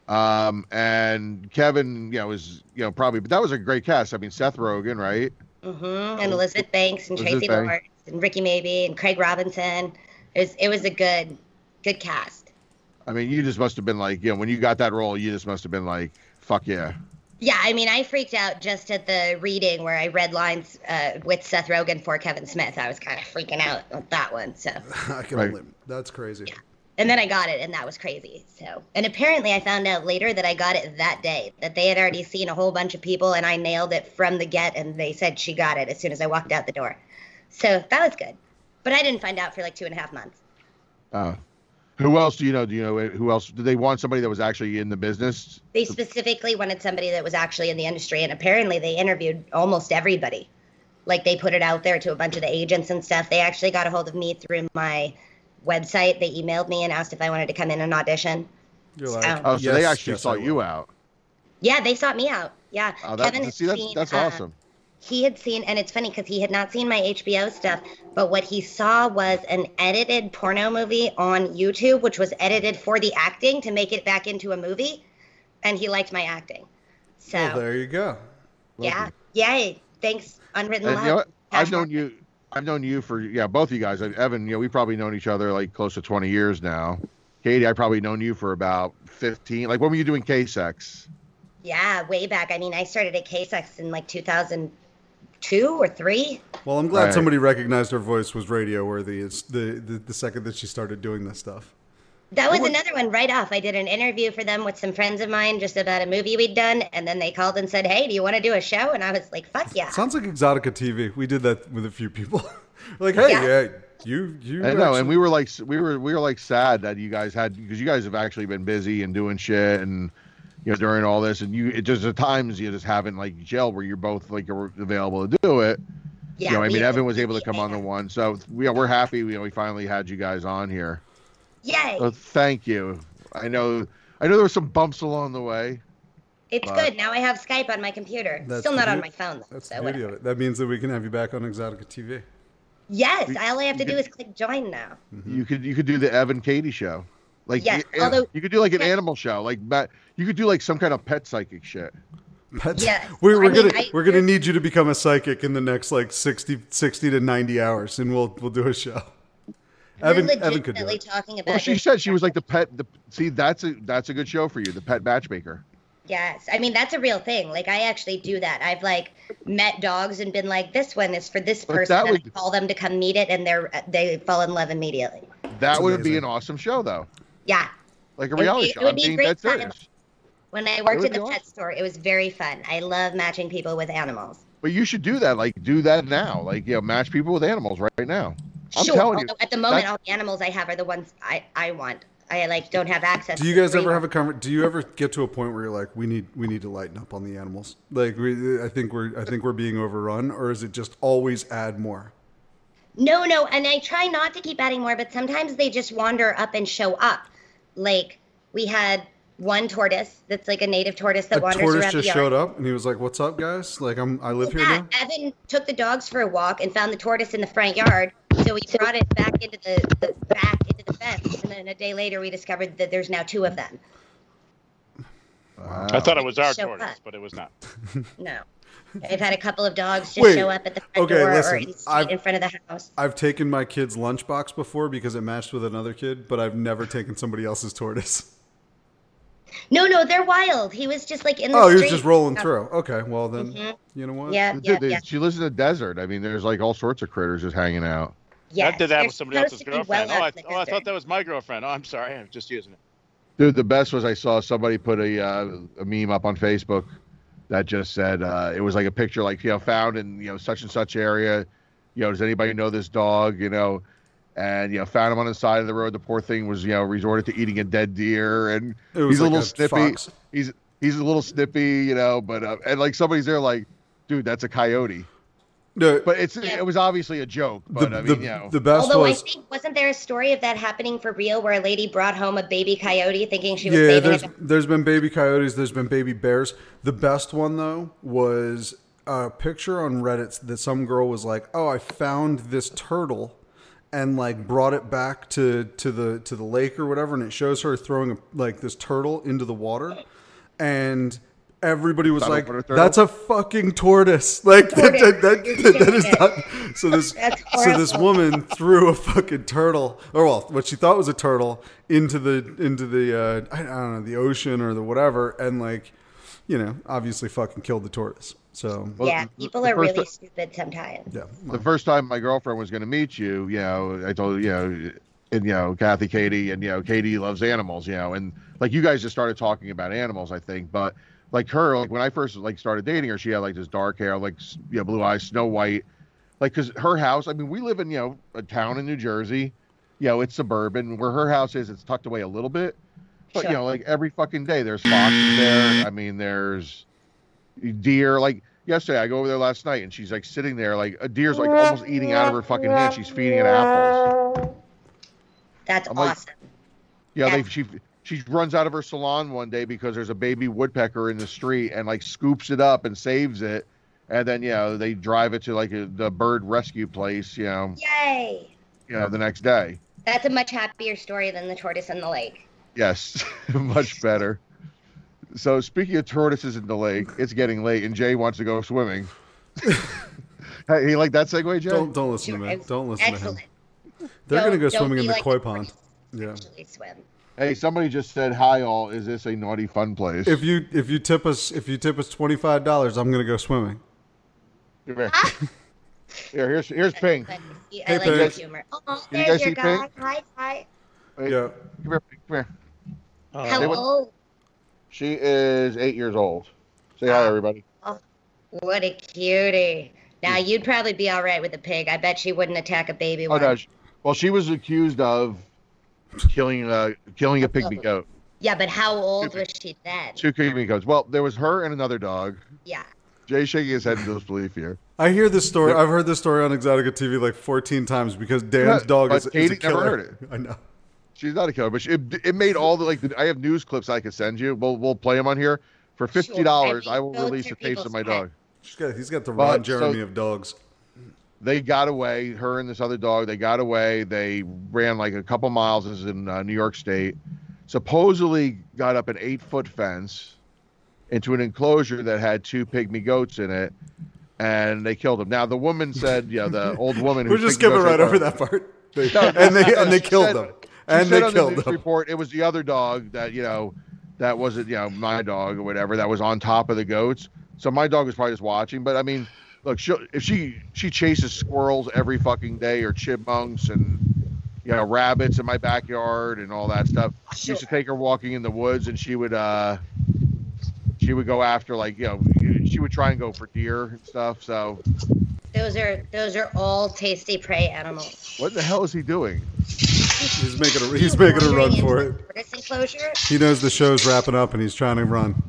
Um, and Kevin, you know, was you know probably, but that was a great cast. I mean, Seth Rogen, right? Mm-hmm. And Elizabeth Banks and Elizabeth Tracy Banks. Lords and Ricky Maybe and Craig Robinson. It was it was a good good cast. I mean, you just must have been like, you know, when you got that role, you just must have been like, fuck yeah. Yeah, I mean, I freaked out just at the reading where I read lines uh, with Seth Rogen for Kevin Smith. I was kind of freaking out with that one. So, I can Right. only, that's crazy. Yeah. And then I got it, and that was crazy. So, and apparently, I found out later that I got it that day. That they had already seen a whole bunch of people, and I nailed it from the get. And they said she got it as soon as I walked out the door. So that was good. But I didn't find out for like two and a half months. Uh, who else do you know? Do you know who else? Did they want somebody that was actually in the business? They specifically wanted somebody that was actually in the industry, and apparently they interviewed almost everybody. Like they put it out there to a bunch of the agents and stuff. They actually got a hold of me through my website. They emailed me and asked if I wanted to come in and audition. You're like, So- Oh, so they yes, actually yes, saw I you will. out. Yeah, they sought me out. Yeah, Oh, that, Kevin had see, that's seen, that's uh, awesome. He had seen, and it's funny because he had not seen my H B O stuff, but what he saw was an edited porno movie on YouTube, which was edited for the acting to make it back into a movie, and he liked my acting. So Well, there you go. yeah, yay! Thanks, Unwritten And Love. you know what? I've Cash known Market. you. I've known you for yeah, both of you guys. Evan, you know, we've probably known each other like close to twenty years now. Katie, I probably known you for about fifteen. Like when were you doing K-Sex? Yeah, way back. I mean, I started at K-Sex in like two thousand two or three. Well, I'm glad Right. somebody recognized her voice was radio worthy. It's the, the the second that she started doing this stuff. That was What- another one right off. I did an interview for them with some friends of mine just about a movie we'd done, and then they called and said, "Hey, do you want to do a show?" And I was like, "Fuck yeah!" Sounds like Exotica T V. We did that with a few people. Like, hey, Yeah. yeah, you you. I know, actually- and we were like, we were we were like sad that you guys had because you guys have actually been busy and doing shit and you know during all this and you it just at times you just haven't like gel where you're both like are available to do it. Yeah, you know, I we mean, had Evan to was able to be come on the there. one, so we we're happy. We we finally had you guys on here. Yay! So thank you. I know I know there were some bumps along the way. It's but- good. Now I have Skype on my computer. That's Still the not on beauty- my phone, though. That's so the beauty whatever. of it. That means that we can have you back on Exotica T V. Yes, all I have to you do could- is click join now. You could you could do the Evan Katie show. Like Yes, you, although- you could do like an yes. animal show. Like but you could do like some kind of pet psychic shit. That's, Yes. we're, we're I mean, gonna I- we're gonna need you to become a psychic in the next like sixty, sixty to ninety hours, and we'll we'll do a show. Evan We're Evan could do legitimately it. talking about. Well, she this- said she was like the pet. The, see, that's a that's a good show for you, the pet matchmaker. Yes, I mean that's a real thing. Like I actually do that. I've like met dogs and been like, this one is for this But person, that and would- I call them to come meet it, and they're they fall in love immediately. That would be amazing. an awesome show, though, Yeah. like a would reality be- show. it would I'm be being great dead time. serious. When I It worked would at the be pet awesome. store, it was very fun. I love matching people with animals. But you should do that. Like do that now. Like you know, match people with animals right now. I'm sure. telling you. although at the moment, that's- all the animals I have are the ones I, I want. I like don't have access. Do you to guys the ever free have a conver- Do you ever get to a point where you're like, we need we need to lighten up on the animals? Like, we, I think we're I think we're being overrun, or is it just always add more? No, no, and I try not to keep adding more, but sometimes they just wander up and show up. Like we had one tortoise that's like a native tortoise that A wanders tortoise around just the yard. showed up, and he was like, "What's up, guys? Like, I'm I live here Yeah, now." Evan took the dogs for a walk and found the tortoise in the front yard. So we brought it back into the, the back into the fence, and then a day later we discovered that there's now two of them. Wow. I thought it was our Show tortoise, up. but it was not. No, I've had a couple of dogs just Wait, show up at the front okay, door listen, or in, the street I've- in front of the house. I've taken my kid's lunchbox before because it matched with another kid, but I've never taken somebody else's tortoise. No, no, they're wild. He was just like in the Oh, he street. was just rolling through. Okay, well then, Mhm. you know what? Yeah, Dude, yeah, they- yeah. She lives in the desert. I mean, there's like all sorts of critters just hanging out. Yes, I did that they're with somebody supposed else's to be well girlfriend. oh, I, out in the oh, I desert. thought that was my girlfriend. Oh, I'm sorry. I'm just using it. Dude, the best was I saw somebody put a uh, a meme up on Facebook that just said uh, it was like a picture like you know found in you know such and such area. You know, does anybody know this dog? You know, and you know found him on the side of the road. The poor thing was you know resorted to eating a dead deer, and It was he's like a little a snippy. fox. He's he's a little snippy, you know, but uh, and like somebody's there like, dude, that's a coyote. No, But it's Yeah. it was obviously a joke. But the, I mean, the, you know, the best Although was I think wasn't there a story of that happening for real, where a lady brought home a baby coyote thinking she was yeah. saving There's it? there's been baby coyotes. There's been baby bears. The best one though was a picture on Reddit that some girl was like, "Oh, I found this turtle." and like brought it back to, to the to the lake or whatever, and it shows her throwing a, like this turtle into the water, and everybody was Not a like, water turtle? "That's a fucking tortoise!" Like that, that, that, that, that is not. So this That's so this horrible. woman threw a fucking turtle, or well, what she thought was a turtle, into the into the uh, I don't know, the ocean or the whatever, and like, you know, obviously fucking killed the tortoise. So Well, Yeah, the- people the are first really ti- stupid sometimes. yeah, The first time my girlfriend was going to meet you, you know, I told you know, and you know, Kathy, Katie, and you know, Katie loves animals, you know, and like you guys just started talking about animals, I think, but like her, like when I first like started dating her, she had like this dark hair, like s- you know, blue eyes, Snow White, like because her house. I mean, we live in you know a town in New Jersey, you know, it's suburban. Where her house is, it's tucked away a little bit, but Sure. you know, like every fucking day, there's foxes there. I mean, there's deer. Like yesterday, I go over there last night, and she's like sitting there, like a deer's like almost eating out of her fucking hand. She's feeding it apples. That's I'm like- awesome. Yeah, they, That's- she she runs out of her salon one day because there's a baby woodpecker in the street and like scoops it up and saves it, and then you know they drive it to like a, the bird rescue place, you know, Yay! you know the next day. That's a much happier story than the tortoise in the lake. Yes, much better. So speaking of tortoises in the lake, it's getting late and Jay wants to go swimming. Hey, you like that segue, Jay? don't don't listen Sure, to me. it's Don't listen Excellent. to him. They're gonna Don't- go don't swimming be in the like koi the pond. tortoise Yeah. Actually swim. Hey, somebody just said, "Hi all, is this a naughty fun place?" If you if you tip us if you tip us twenty five dollars, I'm gonna go swimming. Come here. Here, here's here's Pink. I Hey, like Pink. your humor. Oh, Did you there's guys your see guy. Pink? Hi, hi. Wait, Yeah. Come here, Pink, come here. How They would- old? She is eight years old. Say hi, everybody. What a cutie. Now, you'd probably be all right with a pig. I bet she wouldn't attack a baby Oh one. no. she- Well, she was accused of killing uh killing a pygmy goat. Yeah, but how old was she then? Two pygmy goats. Well, there was her and another dog. Yeah. Jay shaking his head in disbelief here. I hear this story. I've heard this story on Exotica T V like fourteen times because Dan's Yeah, dog but is, is a Katie never killer. heard it. I know. She's not a killer, but she, it, it made all the like. The, I have news clips I could send you. We'll we'll play them on here for fifty dollars. Sure. I will Goats release are a tapes of my people's dog. She's got, he's got the But, Ron so- Jeremy of dogs. They got away. Her and this other dog. They got away. They ran like a couple miles. This is in uh, New York State. Supposedly got up an eight foot fence into an enclosure that had two pygmy goats in it, and they killed them. Now the woman said, yeah, the old woman. We're whose just pygmy skipping goats right are- over that part. They- No, and they no, and they she killed said- them. She And said they on killed the news them. report it was the other dog that you know that wasn't you know my dog or whatever that was on top of the goats. So my dog was probably just watching. But I mean, look, she if she she chases squirrels every fucking day or chipmunks and you know rabbits in my backyard and all that stuff. She used to take her walking in the woods and she would uh she would go after like you know she would try and go for deer and stuff. So Those are those are all tasty prey animals. what the hell is he doing? He's making a he's making a run Wandering for into it. a tortoise enclosure? He knows the show's wrapping up and he's trying to run.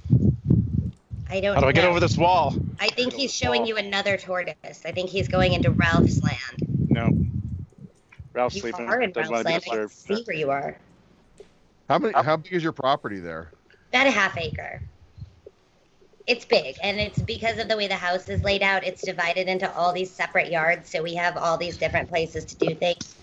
I don't How do I get know. over this wall? I think he's showing you another tortoise. I think he's going into Ralph's land. No. Ralph's You sleeping. are in Doesn't Ralph's want to be land. I can disturbed. see where you are. How many? How big is your property there? About a half acre. It's big, and it's because of the way the house is laid out. It's divided into all these separate yards, so we have all these different places to do things.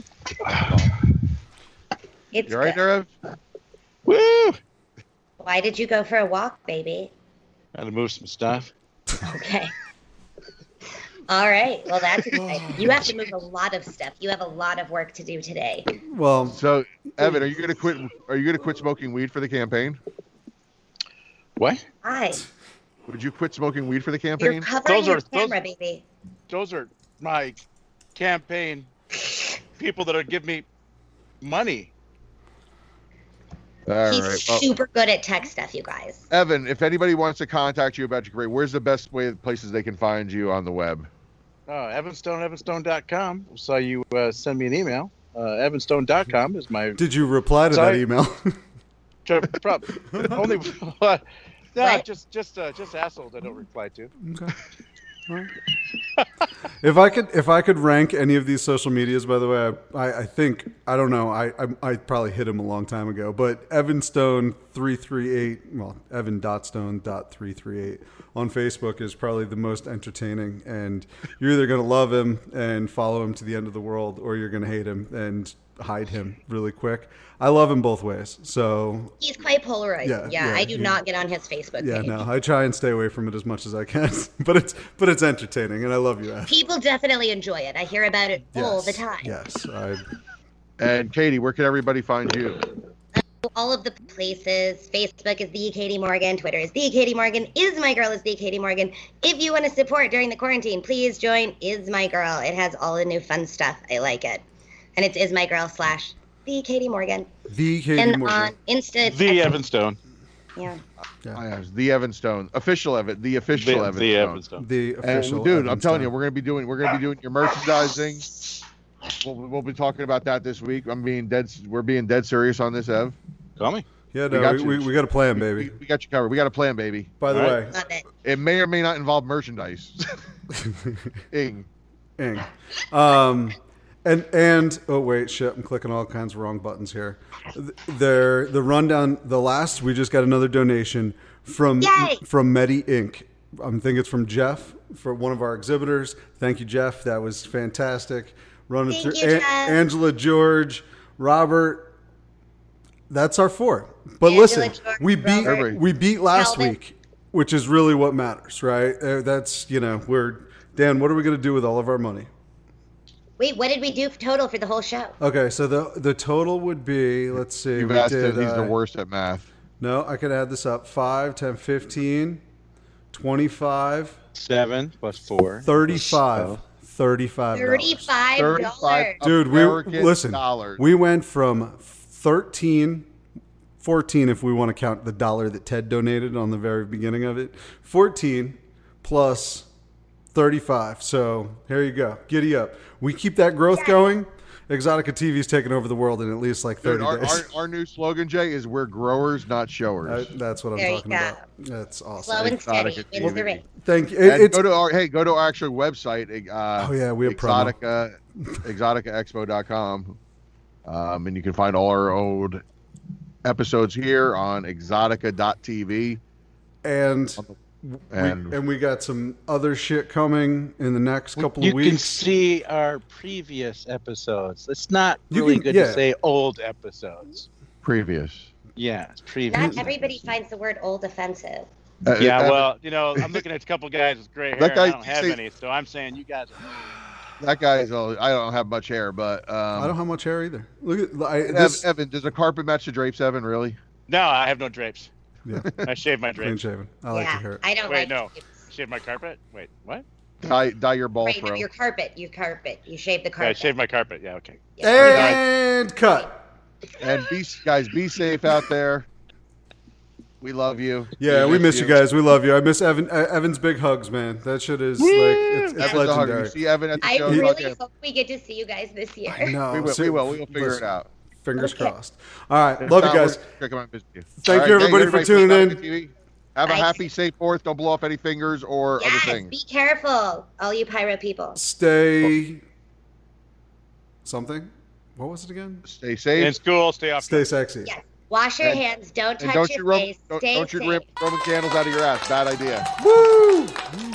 It's You all right good. there, Ev? Woo! Why did you go for a walk, baby? Had to move some stuff. Okay. All right. Well, that's exciting. You have to move a lot of stuff. You have a lot of work to do today. Well, So, Evan, are you gonna quit? Are you gonna quit smoking weed for the campaign? What? Hi. Would you quit smoking weed for the You're campaign? covering Those your are- those- camera, baby. Those are my campaign people that are giving me money. All He's right. Well, super good at tech stuff, you guys. Evan, if anybody wants to contact you about your career, where's the best way places they can find you on the web? Oh, evanstone, evanstone dot com. Saw you uh, send me an email. Uh, evanstone dot com is my did you reply to Sorry. that email? prob- only. no, What? just just uh, just assholes I don't reply to. Okay. All right. If I could, if I could rank any of these social medias, by the way, I, I, I think I don't know. I, I I probably hit him a long time ago, but Evan Stone three three eight, well, Evan dot Stone dot three three eight on Facebook is probably the most entertaining. And you're either going to love him and follow him to the end of the world, or you're going to hate him and hide him really quick. I love him both ways. So He's quite polarizing. Yeah, Yeah, yeah, I do he- not get on his Facebook yeah, page. no, I try and stay away from it as much as I can, but it's but it's entertaining, and I love you, Evan. People definitely enjoy it. I hear about it all Yes, the time. Yes, I, And Katie, where can everybody find you? All of the places. Facebook is the Katie Morgan. Twitter is the Katie Morgan. Is My Girl is the Katie Morgan. If you want to support during the quarantine, please join Is My Girl. It has all the new fun stuff. I like it. And it's Is My Girl slash the Katie Morgan. the Katie and Morgan. on Insta, it's The Evan- Evan Stone. Yeah. Yeah. I have the Evan Stone, official Evan, the official The, Evan the Stone. Evan Stone. The And official. dude, Evan I'm telling Stone. you, we're gonna be doing we're gonna be doing your merchandising. We'll, we'll be talking about that this week. I'm being dead. We're being dead serious on this, Ev. Call me. Yeah, We no, got we, you. we, we got a plan, We, baby. we got you covered. We got a plan, baby. By the All way, Love it. It may or may not involve merchandise. Ing. Ing. Um, and and oh wait, shit! I'm clicking all kinds of wrong buttons here. Th- There, the rundown. The last, we just got another donation from Yay! from Medi Incorporated. I think it's from Jeff, for one of our exhibitors. Thank you, Jeff. That was fantastic. Running Thank through you, An- Jeff. Angela, George, Robert. That's our four. But Angela, listen, George, we beat Robert. we beat last Calvin. week, which is really what matters, right? Uh, That's you know we're Dan. What are we going to do with all of our money? Wait, what did we do for total for the whole show? Okay, so the the total would be, let's see, You've we asked did, him. He's the uh, worst at math. No, I could add this up. five, ten, fifteen, twenty-five, Seven plus four. thirty-five. So, thirty-five. dollars. Thirty-five Thirty-five dollars. Dude, we American listen. dollars. We went from thirteen, fourteen if we want to count the dollar that Ted donated on the very beginning of it. fourteen plus thirty-five. So here you go. Giddy up. We keep that growth going. Exotica T V's taking over the world in at least like thirty Dude, our, days. our, our new slogan, Jay, is we're growers, not showers. Uh, that's what I'm There you talking go. about. That's awesome. Slow and steady Exotica wins the T V. race. Thank you. And It- it's go to our hey, go to our actual website. Uh, Oh, yeah, we have promo. Exotica, exotica expo dot com, um, and you can find all our old episodes here on exotica dot t v. and And- we, and we got some other shit coming in the next couple you of weeks. can see our previous episodes. It's not You really can- good yeah. to say old episodes. Previous. Yeah, it's previous. Not everybody finds the word old offensive. Uh, Yeah, uh, well, you know, I'm looking at a couple guys with gray hair. That and guy- I don't have see- any, so I'm saying you guys are. that guy is. all- I don't have much hair, but um, I don't have much hair either. Look at I, Ev- this. Evan, does the carpet match the drapes? Evan, really? No, I have no drapes. Yeah, I shave my clean drapes. shaven. I like yeah, to hear it. I don't Wait, like no. it. Shave my carpet? Wait, what? Dye, dye your ball Right, no, throw. your carpet, your carpet. You shave the Yeah, I carpet. shave my carpet. Yeah, okay. Yeah. And cut. And be guys, be safe out there. We love you. Yeah, we miss you guys. We love you. I miss Evan. Uh, Evan's big hugs, man. That shit is like it's, it's Evan's a hugger. You legendary. see Evan at the I show. really fuck him. hope we get to see you guys this year. No, We will. ser- We will. We will figure listen, it out. Fingers Okay. crossed. All right, love you Nah, guys. we're- come on, visit you. Thank All you, right, everybody, for tuning in. Exotica T V. Have a Bye. happy, safe Fourth. Don't blow off any fingers or other Yes, things. be careful, all you pyro people. Stay. Something. What was it again? Stay safe. In school, stay off. Stay sexy. Yes. Wash your And- hands. Don't and touch don't your shoot, Rom- face. don't, Stay don't shoot safe. Roman candles out of your ass. Bad idea. Woo!